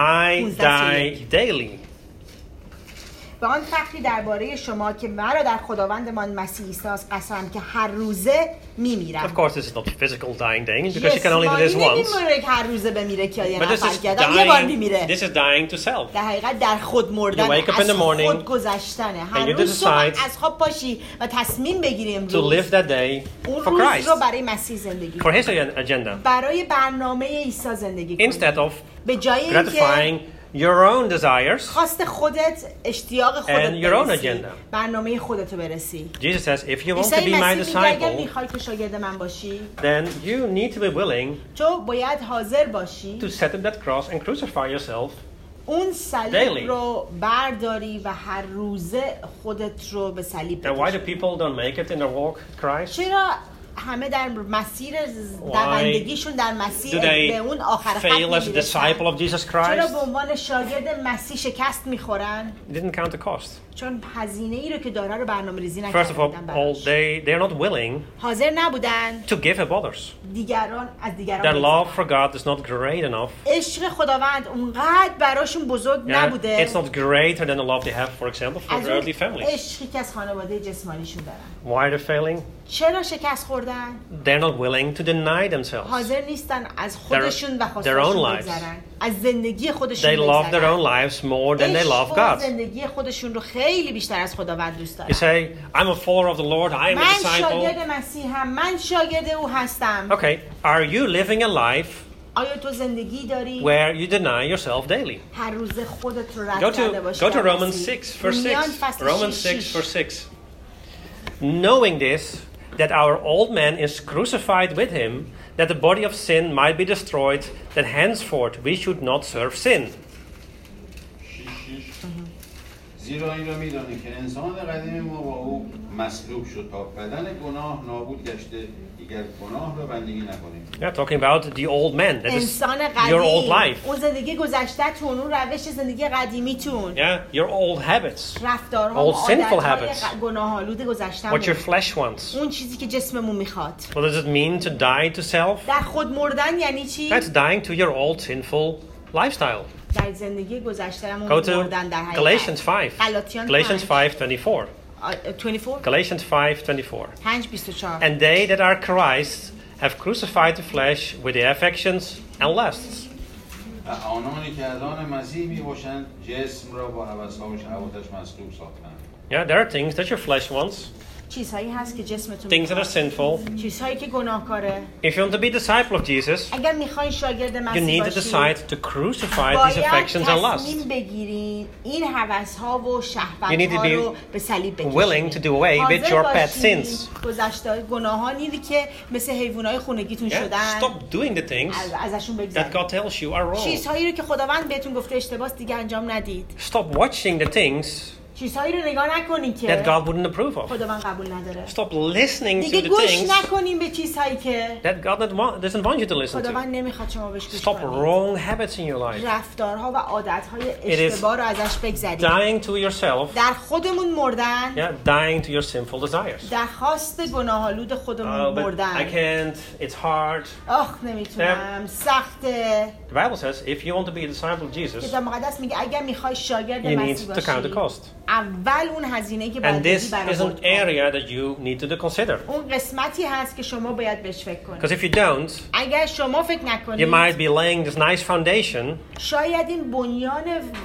I die daily. به آن فخری درباره شما که مرا در خداوندمان مسیح عیسی قسم که هر روزه میمیرم. Of course, this is not physical dying dying because you can only do this جسمانی once. نمیمیره که هر روزه بمیره که یه But this نفر is کردم یه بار dying. میمیره. This is dying to self. در حقیقت در خود مردن، You wake up in از the morning خود گذشتنه. هر and you روز صبح decide از خواب پاشی و تصمیم بگیری To امروز live that day اون for روز Christ, رو برای مسیح زندگی for کنی. His agenda, برای برنامه عیسی زندگی کنی. instead of به جای اینکه gratifying your own desires. خواست خودت، اشتیاق خودت And your own برسی، agenda. برنامه خودت رو برسی. Jesus says, if you want to عیسی be my مسیح میگه اگر disciple, میخوای که شاگرد من باشی then you need to be willing تو باید حاضر باشی to set up that cross and crucify yourself. اون Daily. صلیب رو برداری و هر روزه خودت رو به صلیب And why do بکشی. people don't make it in their walk with Christ? چرا همه در مسیر دوندگیشون در مسیر Do به they اون آخر خط fail as a نمیرسن؟ disciple of Jesus چرا Christ? به عنوان شاگرد مسیح شکست میخورن؟ They didn't count the cost. چون هزینه ای رو که داره رو برنامه ریزی First of نکردن all, all براش. they, they're not willing حاضر نبودن to give up others. دیگران از Their دیگران love بگذرن. for God is not great enough. عشق خداوند اونقدر براشون بزرگ Yeah? نبوده It's not greater than the love they have, for example, for از their اون earthly families. عشقی که از خانواده جسمانیشون دارن. Why are they failing? چرا شکست خوردن؟ They're not willing to deny themselves. حاضر نیستن از خودشون و their own خواستاشون lives. بگذرن. از زندگی خودشون They love their بگذرن. own lives more than they love عشق و God. زندگی خودشون رو خیلی بیشتر از خداوند دوست You دارن. say, I'm a follower of the Lord, I am a من disciple. شاگرد مسیحم، من شاگرد او هستم. Okay, are you living a life آیا تو زندگی داری where you deny yourself daily? هر روز خودت رو رد Go کرده to, باشی go to در Romans مسیح؟ six, verse رومیان six. فصل Romans شش. six, verse six. Knowing this, that our old man is crucified with him, that the body of sin might be destroyed, that henceforth we should not serve sin. زیرا این را می‌دانید که انسان قدیم ما با او مصلوب شد تا بدن گناه نابود گشته دیگر گناه را بندگی نکنیم. Yeah, talking about the old man. That is انسان your old قدیم، life. اون زندگی گذشته‌تون، اون روش زندگی قدیمیتون، Yeah, your old habits. رفتارها و Old sinful عادت‌های habits. گناه‌آلود What your گذشته‌مون، flesh wants. اون چیزی که جسممون میخواد. What does it mean to die to self? در خود مردن یعنی چی؟ That's dying to your old sinful lifestyle. در زندگی گذشته‌مون Go to مردن در حقیقت. Galatians five. غلاطیان Galatians پنج. five twenty-four. آ- چهل و چهار Galatians five twenty-four. پنج بیست و چهار And they that are Christ have crucified the flesh with the affections and lusts. و آنانی که از آن مسیح می باشند جسم را با هوس‌ها و شهواتش مسلوب ساختند. Yeah, there are things that your flesh wants, چیزهایی هست که جسمتون things that are می‌خواد. sinful. چیزهایی که گناهکاره. If you want to be a disciple of Jesus, اگر میخواین شاگرد you مسیح need to باشید decide to crucify these باید affections and lusts. تصمیم بگیرین این هوس‌ها و You need to شهوت‌ها be رو به صلیب willing to بکشید. do away with your bad حاضر sins. باشید گذشته گناهانی که مثل حیوانای خونگیتون Yeah, شدن stop doing the things از- ازشون that بگذرید. God tells you are wrong. چیزهایی رو که خداوند بهتون گفته اشتباهه دیگه انجام ندید. Stop watching the things چیزهایی رو نگاه نکنین that که God wouldn't approve of. خداوند قبول نداره. Stop listening to دیگه the گوش things نکنین به چیزهایی که that God not want- doesn't want you to listen to. خداوند نمیخواد شما بهش گوش Stop کنید. wrong habits in your life. رفتارها و عادتهای is اشتباه رو ازش بگذرید. Dying to yourself, در خودمون مردن، yeah, dying to your sinful desires. درخواست گناهالود خودمون Oh, but I مردن. can't, it's hard. آخ نمیتونم، سخته. The Bible says if you want to be a disciple of Jesus, کتاب مقدس میگه اگر میخوای شاگرد you need مسیح to count the باشی، cost. اول اون هزینه که And باید this بدی is an برآورد کن. area that you need to consider. اون قسمتی هست که شما باید بهش فکر کنید. Because if you don't, اگر شما فکر you نکنید might be laying this nice foundation, شاید این بنیان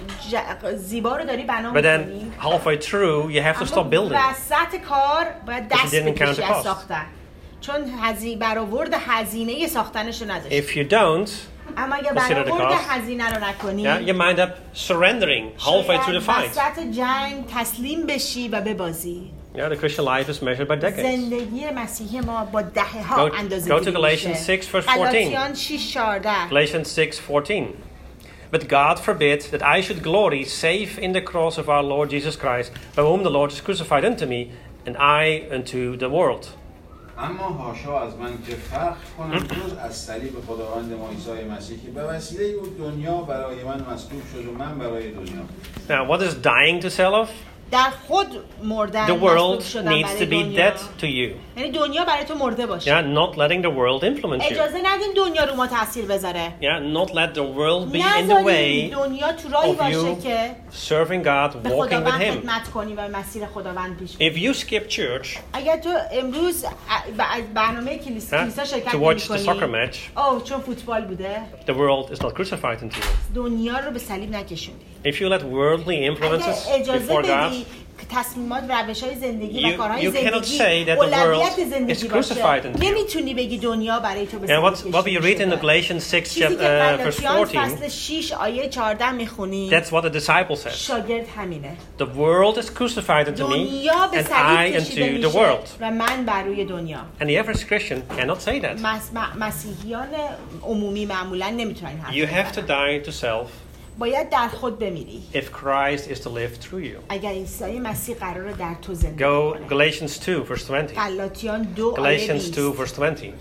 ج- زیبا رو داری بنا but میکنی then halfway through, you have to stop اما building. وسط کار باید Because you دست didn't count بکشی the از cost. ساختن، چون هزینه برآورد هزینه ساختنش رو نداشتی. If you don't, اما اگه consider the برآورد cost. هزینه رو نکنی yeah, you might up surrendering halfway through the شاید fight. وسط جنگ تسلیم بشی و ببازی. Yeah, the Christian life is measured by decades. زندگی مسیحی ما با دهه ها Go- اندازه go to گیری Galatians میشه. six, verse fourteen. غلاطیان شش چهارده. Galatians six fourteen. But God forbid that I should glory save in the cross of our Lord Jesus Christ, by whom the Lord is crucified unto me, and I unto the world. اما حاشا از من که فخر کنم جز از صلیب خداوند ما عیسی مسیح که به وسیله او دنیا برای من مسلوب شد و من برای دنیا. Now, what is dying to self? در خود مردن The مسلوب world شدن needs to برای be دنیا. dead to you. یعنی دنیا برای تو مرده باشه. Yeah, not letting the world influence you. اجازه ندین دنیا رو ما تاثیر بذاره. Yeah, not let the world be in the نذارین way دنیا تو راهی of باشه you که serving God, به walking with خداوند Him. خدمت کنی و مسیر خداوند پیش بری. If you skip church اگر تو امروز ب- برنامه کلیس- huh, کلیسا شرکت to watch the نمی‌کنی، soccer match, اوه چون فوتبال بوده، the world is not crucified unto you. دنیا رو به صلیب نکشوندی. If you let worldly influences اگه اجازه before God, بدی که تصمیمات روش‌های زندگی و You- کارهای you cannot زندگی say that the اولویت world زندگی is crucified باشه، unto you. نمیتونی بگی دنیا برای تو به and صلیب what, what we read in the کشیده Galatians six, شده. چیزی chap- که uh, verse غلاطیان fourteen, فصل شش آیه چهارده میخونی that's what the disciple says. شاگرد همینه. The world is crucified unto me, دنیا به and I صلیب کشیده unto the میشه world. و من بر روی دنیا. And the average Christian cannot say that. مس... م- مسیحیان عمومی معمولا نمیتونن این حرف You have to بزنن. die to self باید در خود بمیری if Christ is to live through you. اگر عیسی مسیح قراره در تو زندگی Go کنه. Galatians two, verse twenty. غلاطیان دو آیه Galatians بیست. two, verse twenty.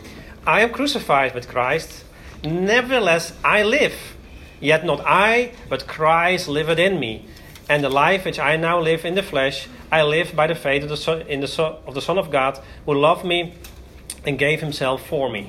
I am crucified with Christ, nevertheless I live, yet not I, but Christ liveth in me. And the life which I now live in the flesh, I live by the faith of the Son, in the Son, of the Son of God, who loved me and gave himself for me.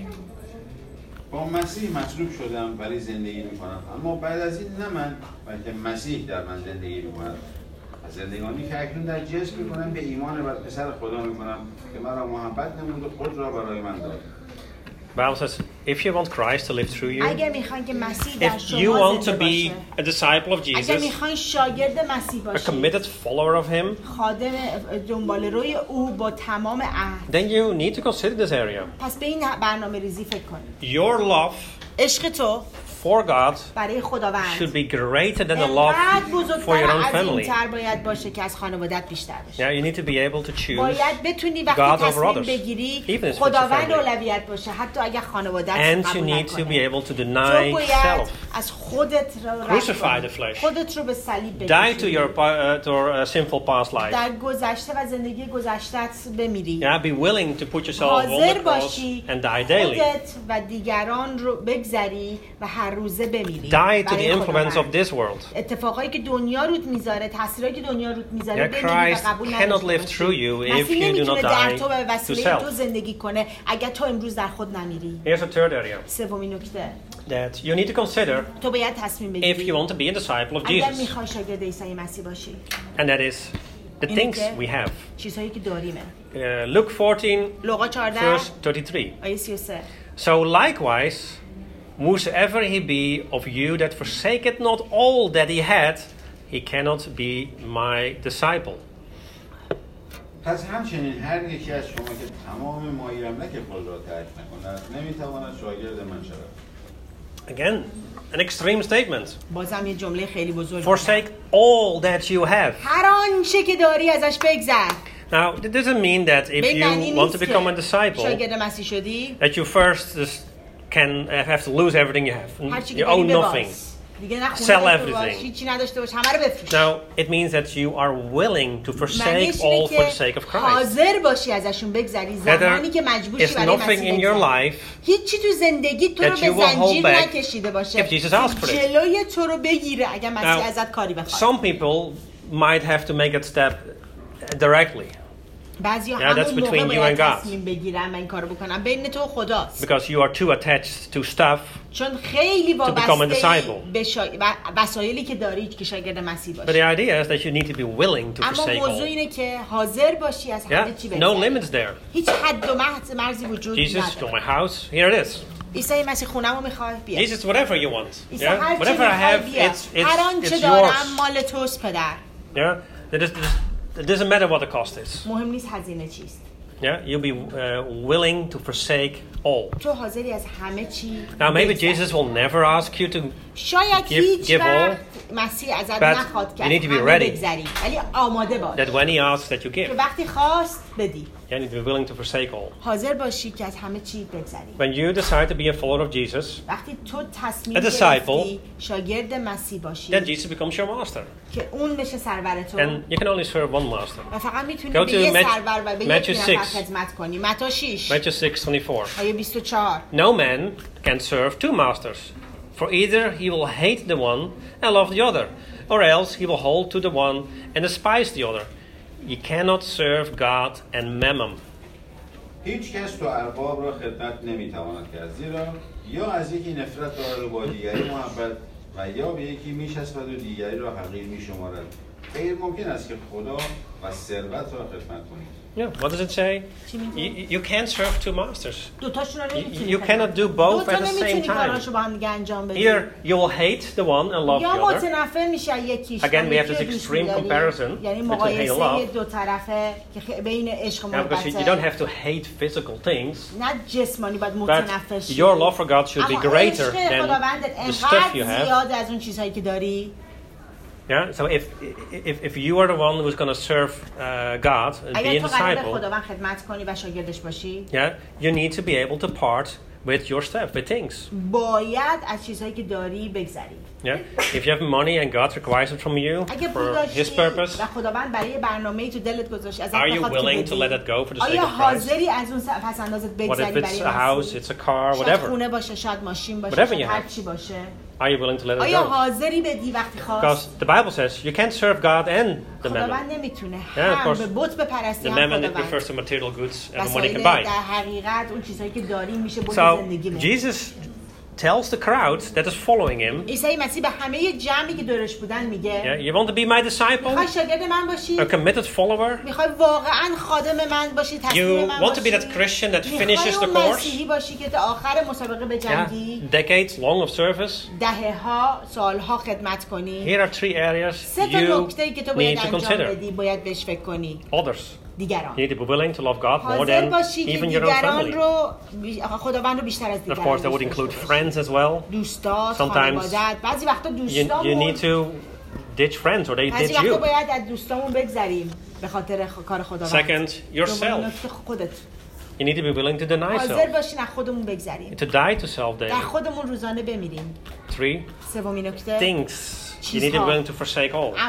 با مسیح مصلوب شدم ولی زندگی میکنم، اما بعد از این نه من بلکه مسیح در من زندگی میکند. از زندگانی که اکنون در جسم میکنم به ایمان بر پسر خدا میکنم که مرا محبت نمود و خود را برای من داد. Bible says, if you want Christ to live through you, اگر میخواین که مسیح در if شما you want to زنده be باشه، a disciple of اگر Jesus, میخواین شاگرد مسیح a باشید، committed follower of him, خادم دنبال روی او با تمام عهد، then you need to consider this area. پس به این برنامه ریزی فکر کنید. Your love عشق تو for God برای خداوند should be greater than the love انقدر for your بزرگتر own از family. این تر باید باشه که از خانوادت بیشتر بشه. Yeah, you need to be able to choose باید بتونی وقتی God over تصمیم others, بگیری even if it's your خداوند family. اولویت باشه حتی اگر خانوادت And you قبول need to be نکنه. able to تو deny باید self. از خودت رو Crucify رد the کنی. flesh. خودت رو به صلیب Die to بکشی. your uh, to your uh, sinful past life. در گذشته و زندگی گذشتت بمیری. Yeah, be willing to put yourself on حاضر the cross باشی and die daily. خودت و دیگران رو بگذری و هر روزه بمیری. Die to the برای influence خداوند. of this world. اتفاقایی که دنیا روت میذاره، تاثیراتی که دنیا روت میذاره، Yeah, بمیری و Christ قبول cannot نداشته live باشی. through you if مسیح you do نمیتونه not در die تو به to وسیله self. تو زندگی کنه اگر تو امروز در خود نمیری. Here's a third area سومین نکته، that you need to consider تو باید تصمیم if بگیری you want to be a disciple of اگر Jesus. میخوای شاگرد عیسی مسیح باشی. And that is the اینه things که we have. چیزهایی که داریمه. Uh, Luke fourteen, لوقا چهارده verse thirty-three. آیه سی و سه. So likewise, whosoever he be of you that forsaketh not all that he had, he cannot be my disciple. پس همچنین هر یکی از شما که تمام مایه املک خود را ترک نکند نمیتواند شاگرد من شود. Again, an extreme statement. بازم یه جمله خیلی بزرگ. Forsake all that you have. هر آنچه که داری ازش بگذر. Now, it doesn't mean that if به این معنی you want to نیست become a که disciple, شاگرد مسیح شدی that you first just can uh, have to lose everything you have. هر چی You که own داری nothing. بباز. دیگه نه Sell خونه داشته باش، everything. هیچی نداشته باش، همه رو بفروش. Now, it means that you are willing to forsake معنیش all اینه for the که sake of Christ. حاضر باشی ازشون بگذری زمانی که مجبور شی It's برای nothing مسیح in your بگذری. life هیچی تو زندگی تو رو that به you will hold زنجیر back نکشیده باشه if Jesus asks for it. جلوی تو رو بگیره اگر مسیح Now, ازت کاری بخواد. some people might have to make that step directly بعضیا Yeah, that's همون موقع between you باید and God. تصمیم بگیرن من این کارو بکنم، بین تو و خداست. because you are too attached to stuff. چون خیلی become a وابسته disciple. به شا... و- وسایلی که داری که شاگرد مسیح But باشی. the idea is that you need to be willing to اما forsake موضوع all. اینه که حاضر باشی از همه Yeah, چی no بگذری. limits there. هیچ حد و محض مرزی وجود Jesus, to نداره. my house, here it is. عیسی مسیح خونمو میخوای بیا. Jesus, whatever you want. عیسی Yeah, هر چی whatever I میخوای have, بیا. it's it's هر آنچه it's دارم yours. مال توست پدر. Yeah, it, is, it doesn't matter what the cost is. مهم نیست هزینه چیست. Yeah, you'll be uh, willing to forsake all. تو حاضری از همه چی. Now, maybe بگذری. Jesus will never ask you to, شاید give- هیچ give وقت مسیح ازت but نخواد که you از need to be همه ready. بگذری، ولی آماده باش. that when he asks that you give. که وقتی خواست بدی. You need to be willing to forsake all. حاضر باشی که از همه چی بگذری. When you decide to be a follower of Jesus, وقتی تو تصمیم A disciple, گرفتی شاگرد مسیح باشی then Jesus becomes your master. که اون بشه سرور تو And you can only serve one master. و فقط میتونی Go به to یه Matthew- سرور و به Matthew یک نفر six. خدمت کنی. متی شش Matthew six twenty-four. آیه بیست و چهار. No man can serve two masters, for either he will hate the one and love the other, or else he will hold to the one and despise the other. You cannot serve God and mammon. هیچ کس تو ارباب را خدمت نمیتواند کرد، زیرا یا از یکی نفرت دارد و با دیگری محبت و یا به یکی میچسبد و دیگری را حقیر میشمارد. غیر ممکن است که خدا و ثروت را خدمت کنید. Yeah, what does it say? چی میگه؟ You, you can't serve two masters. دوتاشون رو نمیتونی You cannot do both دو at تا the same نمیتونی time. کاراشو با هم دیگه انجام بدی. Here, you will hate the one and love the یا other. متنفر میشه یکیش Again, و we have یکی this رو دوست extreme می‌داری. comparison یعنی between hate and مقایسه love. دو طرفه که خ- بین عشق و Yeah, because you, you don't محبت have to hate physical things, نه جسمانی باید but متنفر شی. your love for God should be اما greater عشق than خداوندت the stuff you انقدر have. زیاد از اون چیزهایی که داری. Yeah. So if if if you are the one who's going to serve uh, God and be اگر a تو قراره disciple, خداوند خدمت کنی و شاگردش باشی yeah, you need to be able to part with your stuff, with things. باید از چیزهایی که داری بگذری. Yeah. If you have money and God requires it from you اگه پول for داشتی His purpose, و خداوند برای برنامه‌ای تو دلت گذاشت ازت are you بخواد که willing to بدی. let it go for the sake آیا of Christ? حاضری از اون پس اندازت What بگذری if it's برای a house, مسیح؟ it's a car, شاید whatever? خونه باشه، شاید ماشین باشه، Whatever شاید you هر have. چی باشه. Are you willing to let it آیا go? حاضری بدی وقتی خواست؟ Because the Bible says you can't serve God and the mammon. خداوند نمیتونه Yeah, of هم course. به بت بپرستی The هم mammon it خداوند. refers to material goods everyone وسایل can در buy. حقیقت اون چیزهایی که داریم میشه بت So زندگیمون. Jesus tells the crowd that is following him, عیسی مسیح به همه جمعی که دورش بودن yeah, میگه you want to be my disciple, میخوای شاگرد من باشی؟ a committed follower? میخوای واقعا خادم من باشی، تسلیم You من want to be باشی؟ that Christian that میخوای finishes the اون course? مسیحی باشی که تا آخر مسابقه به Yeah, جنگی decades long of service. دهه ها سالها خدمت کنی. Here are three areas سه تا you نکته‌ای که تو باید need to انجام consider. بدی، باید بهش فکر کنی. Others. دیگران You need to be willing to love God more حاضر than باشی که even your own دیگران family. رو بی- خداوند رو بیشتر از Of دیگران course, that would دوست include داشته باشی. friends as well. دوستات، Sometimes خانوادت، بعضی وقتا You, you دوستامون need to ditch friends or they بعضی ditch وقتا you. باید از دوستامون بگذریم به خاطر خ- کار خداوند. Second, دومین yourself. نکته خودت. You need to be willing to deny حاضر self. باشین از خودمون بگذریم. To die to self در daily. خودمون روزانه بمیریم. Three, سومین نکته things. You need to be willing to forsake all. ام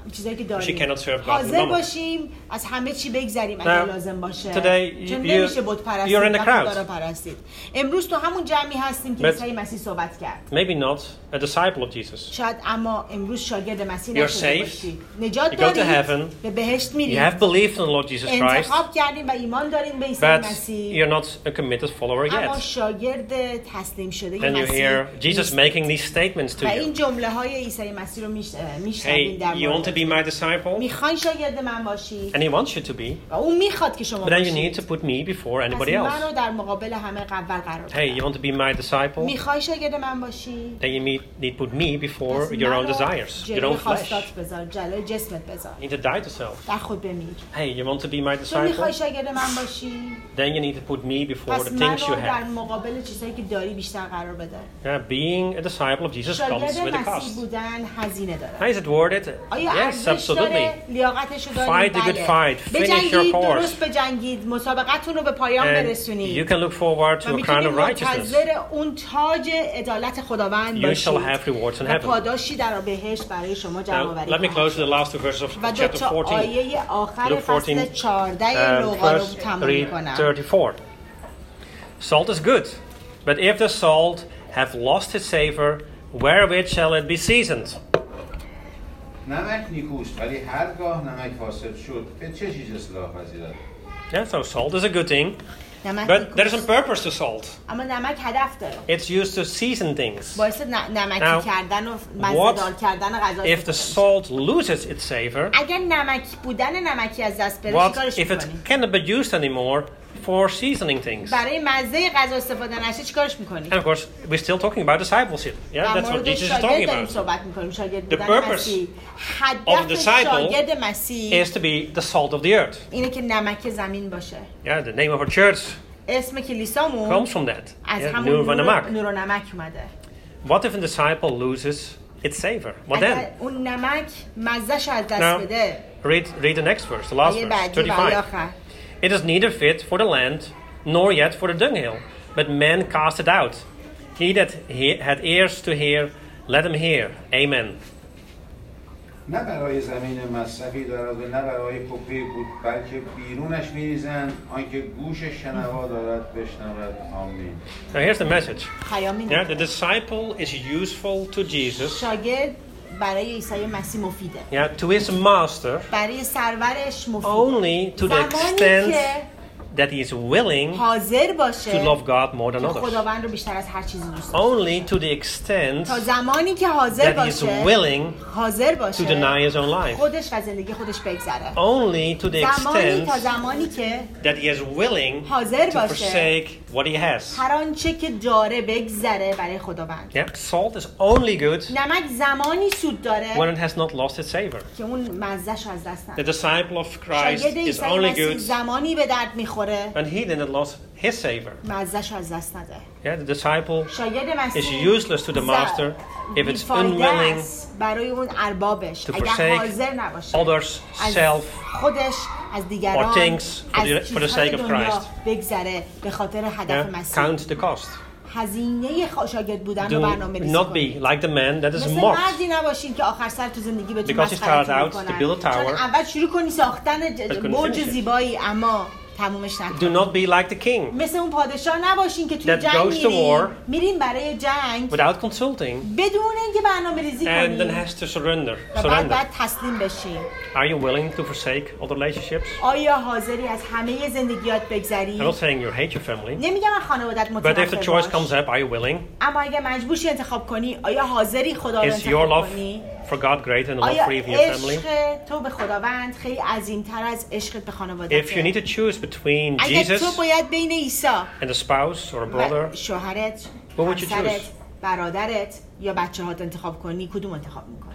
چیزایی که She داریم cannot serve God. حاضر باشیم از همه چی بگذریم اگه لازم باشه today چون you- نمیشه بت پرستید you're in the و crowd. خدا را پرستید امروز تو همون جمعی هستیم که But- عیسی مسیح صحبت کرد Maybe not a disciple of Jesus. شاید اما امروز شاگرد مسیح You're نشده saved. باشید نجات You go to دارید heaven. به بهشت You میرید have believed in the Lord Jesus Christ, انتخاب کردیم و ایمان داریم به عیسی but مسیح you're not a committed follower اما yet. شاگرد تسلیم شده And you مسیح hear Jesus نیست. making these statements to و you. این جمله های عیسی مسیح رو میشنویم Hey, در you want to مورد be my disciple? میخواین شاگرد من باشی And he wants you to be. و اون میخواد که شما But then you need باشید to put me before پس anybody منو else. در مقابل همه اول قرار Hey, بده you want to be my disciple? میخوای شاگرد من باشی Then you need, need to put me پس before your own منو desires, your جلوی own flesh. خواستات بذار جلوی جسمت بذار You need to die to self. در خود بمیر Hey, you want to be my تو میخوای disciple? شاگرد من باشی Then you need to put me before پس the things you منو در have. مقابل چیزایی که داری بیشتر قرار بده Yeah, being a disciple of Jesus comes شاگرد with a مسیح cost. بودن هزینه داره Is it worth it? آیا Yes, ارزش داره absolutely. لیاقتش رو داریم Fight the good بله fight. Finish your بجنگید course. درست بجنگید مسابقتون رو به پایان And you برسونید can look forward to و a crown میتونید of righteousness. منتظر اون تاج عدالت خداوند You باشید shall have rewards in و heaven. پاداشی در بهشت برای شما جمع Now, آوری let me خواهد close with the last two verses of و دو chapter تا fourteen. آیه آخر Luke فصل fourteen, چهارده Um, لوقا رو first, تمام read میکنم thirty-four. Salt is good, but if the salt have lost its savor, wherewith shall it be seasoned? نمک نیکوست ولی هرگاه نمک فاسد شد به چه چیز اصلاح پذیرد؟ Yeah, so salt is a good thing, نمک but there is a نیکوست. purpose to salt. اما نمک هدف داره It's used to season things. باعث ن- نمکی Now, کردن و what مزه‌دار کردن غذا If the salt loses its savor, اگر نمک بودن نمکی از دست بره what چیکارش if it میکنی؟ cannot be used anymore for seasoning things? برای مزه غذا استفاده نشه چیکارش میکنی؟ And of course, we're still talking about discipleship. Yeah, در that's what مورد Jesus is شاگرد talking داریم about. صحبت میکنیم شاگرد The بودن purpose مسیح of the هدف disciple شاگرد مسیح Is to be the salt of the earth. اینه که نمک زمین باشه Yeah, the name of our church اسم کلیسامون comes from that. از Yeah, همون Nur van der نور, Mark. نور و نمک اومده What if a disciple loses its savor? What اگر then? اون نمک مزهش از دست Now, بده read, read the next verse, the last آیه verse, بعدی و آیه thirty-five. آخر It is neither fit for the land, nor yet for the dunghill, but men cast it out. He that he had ears to hear, let him hear. Amen. نه برای زمین مصرفی دارد و نه برای کپه بود بلکه بیرونش میریزند آنکه گوش شنوا دارد بشنود آمین. Now here's the message. پیام اینه Yeah, the disciple is useful to Jesus. شاگرد برای عیسی مسیح مفیده Yeah, to his master برای سرورش مفیده only to the زمانی extent که that he is willing حاضر to باشه love God more than که others. خداوند رو بیشتر از هر چیزی دوست داره Only to the extent تا زمانی که حاضر that he is باشه willing حاضر to باشه deny his own life. خودش و زندگی خودش بگذره Only to the زمانی تا extent زمانی که that he is willing حاضر to باشه forsake what he has. هر آنچه که داره بگذره برای خداوند Yeah, salt is only good نمک زمانی سود داره when it has not lost its savor. که اون مزهش از دست The نده disciple of Christ شاگرد is عیسی only مسیح good زمانی به درد میخوره when he didn't lost his savor. مزهش از دست نده Yeah, the disciple شاگرد is مسیح useless to the master if it's بیفایده unwilling است برای اون اربابش to اگر forsake حاضر نباشه others, از self, خودش از دیگران or things for از the- for the چیزهای sake of دنیا Christ. بگذره به خاطر هدف yeah, مسیح count the cost. هزینه خ- شاگرد بودن رو Do برنامه ریزی not کنید be like the man that is مثل mocked. مردی نباشین که آخر سر تو زندگی بهتون Because he started مسخرتون out to build a میکنن چون tower, اول شروع کنی ساختن ج- couldn't برج finish it. زیبایی اما تمومش Do نکنی not be like the king مثل اون پادشاه نباشین که توی that جنگ goes to میرین war میرین برای جنگ without consulting بدون اینکه برنامه ریزی and then کنی has to surrender. و بعد Surrender. بعد تسلیم بشین Are you willing to forsake all the relationships? آیا حاضری از همه زندگیات بگذری؟ I'm not saying you hate your family, نمیگم من خانوادت but if the متنفر choice comes باش up, are you willing? اما اگه مجبور شی انتخاب کنی آیا حاضری خدا رو Is your انتخاب love کنی؟ for God greater than the love آیا for even your family? عشق تو به خداوند خیلی عظیمتر از عشقت به خانوادت؟ If you need to choose between اگه تو Jesus باید بین عیسی and a spouse or a و brother, شوهرت، What would you همسرت، choose? برادرت یا بچه هات انتخاب کنی کدوم انتخاب میکنی؟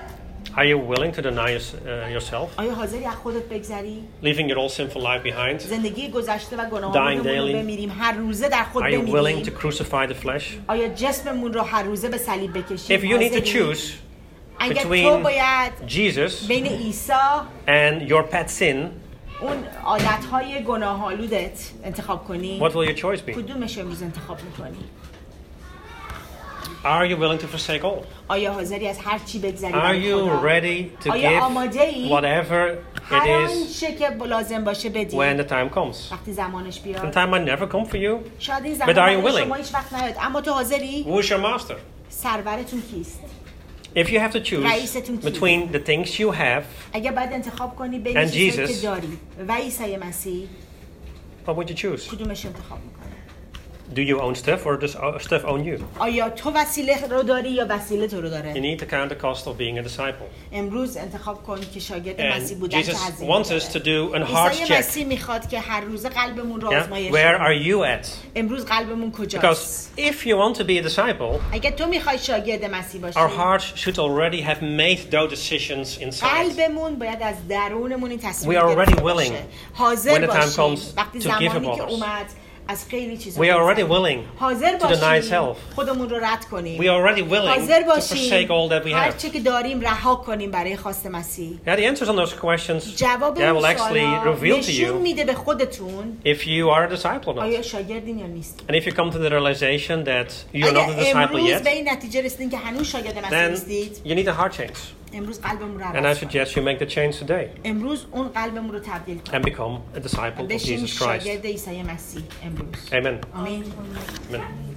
are you willing to deny yours- uh, yourself, آیا حاضری از خودت بگذری؟ leaving your old sinful life behind? زندگی گذشته و Dying گناهانمون رو daily. بمیریم هر روزه در خود Are you willing to بمیریم crucify the flesh? آیا جسممون رو هر روزه به صلیب بکشیم؟ If you need to حاضری؟ choose اگر تو between باید Jesus بین عیسی and your pet sin, اون عادتهای گناهالودت انتخاب کنی what will your choice be? کدومش امروز انتخاب میکنی؟ Are you willing to forsake all? آیا حاضری از هر چی بگذری Are برای you خدا؟ ready to آیا give آماده ای whatever هر it is آنچه که لازم باشه بدی when the time comes? وقتی زمانش The بیاد؟ time might never come for you. شاید این But زمان are you برای willing? شما هیچ وقت نیاد، اما تو حاضری؟ Who is your master? سرورتون کیست؟ If you have to choose رئیستون کیست؟ between the things you have, اگه باید انتخاب کنی بین And چیزایی Jesus. که داری و عیسی مسیح، what would you choose? کدومش انتخاب میکنی؟ Do you own stuff or does uh, stuff own you? آیا تو وسیله رو داری یا وسیله تو رو You داره؟ need to count the cost of being a disciple. امروز انتخاب کن که شاگرد And مسیح بودن چه Jesus هزینه‌ای wants us to داره. do a heart عیسی check. مسیح میخواد که هر روز قلبمون رو Yeah? آزمایش Where are کنیم. you at? امروز قلبمون کجاست؟ Because if you want to be a disciple, اگه تو میخوای شاگرد مسیح باشی، our hearts should already have made those decisions inside. قلبمون باید از درونمون این تصمیم We are already گرفته willing باشه. حاضر when the time باشیم comes وقتی to give up زمانی که others. اومد از خیلی چیزا We are already بگذریم. willing حاضر to deny باشیم self. خودمون رو رد کنیم. We are already willing حاضر to باشیم forsake all that we هر have. چه که داریم رها کنیم برای خواست مسیح. Yeah, the answers on those questions جواب yeah, اون will actually سوالا reveal to نشون you میده به خودتون if you are a disciple or آیا not. شاگردین یا نیستین. And if you come to the realization that you're not a اگه disciple امروز به yet, این نتیجه رسیدین که هنوز شاگرد مسیح then نیستید، you need a heart change. امروز قلبمون رو And I عوض کنیم. suggest you make the change today امروز اون قلبمون رو تبدیل کنیم. and become a disciple of بشیم Jesus Christ. شاگرد عیسی مسیح امروز. Amen. آمین. Amen.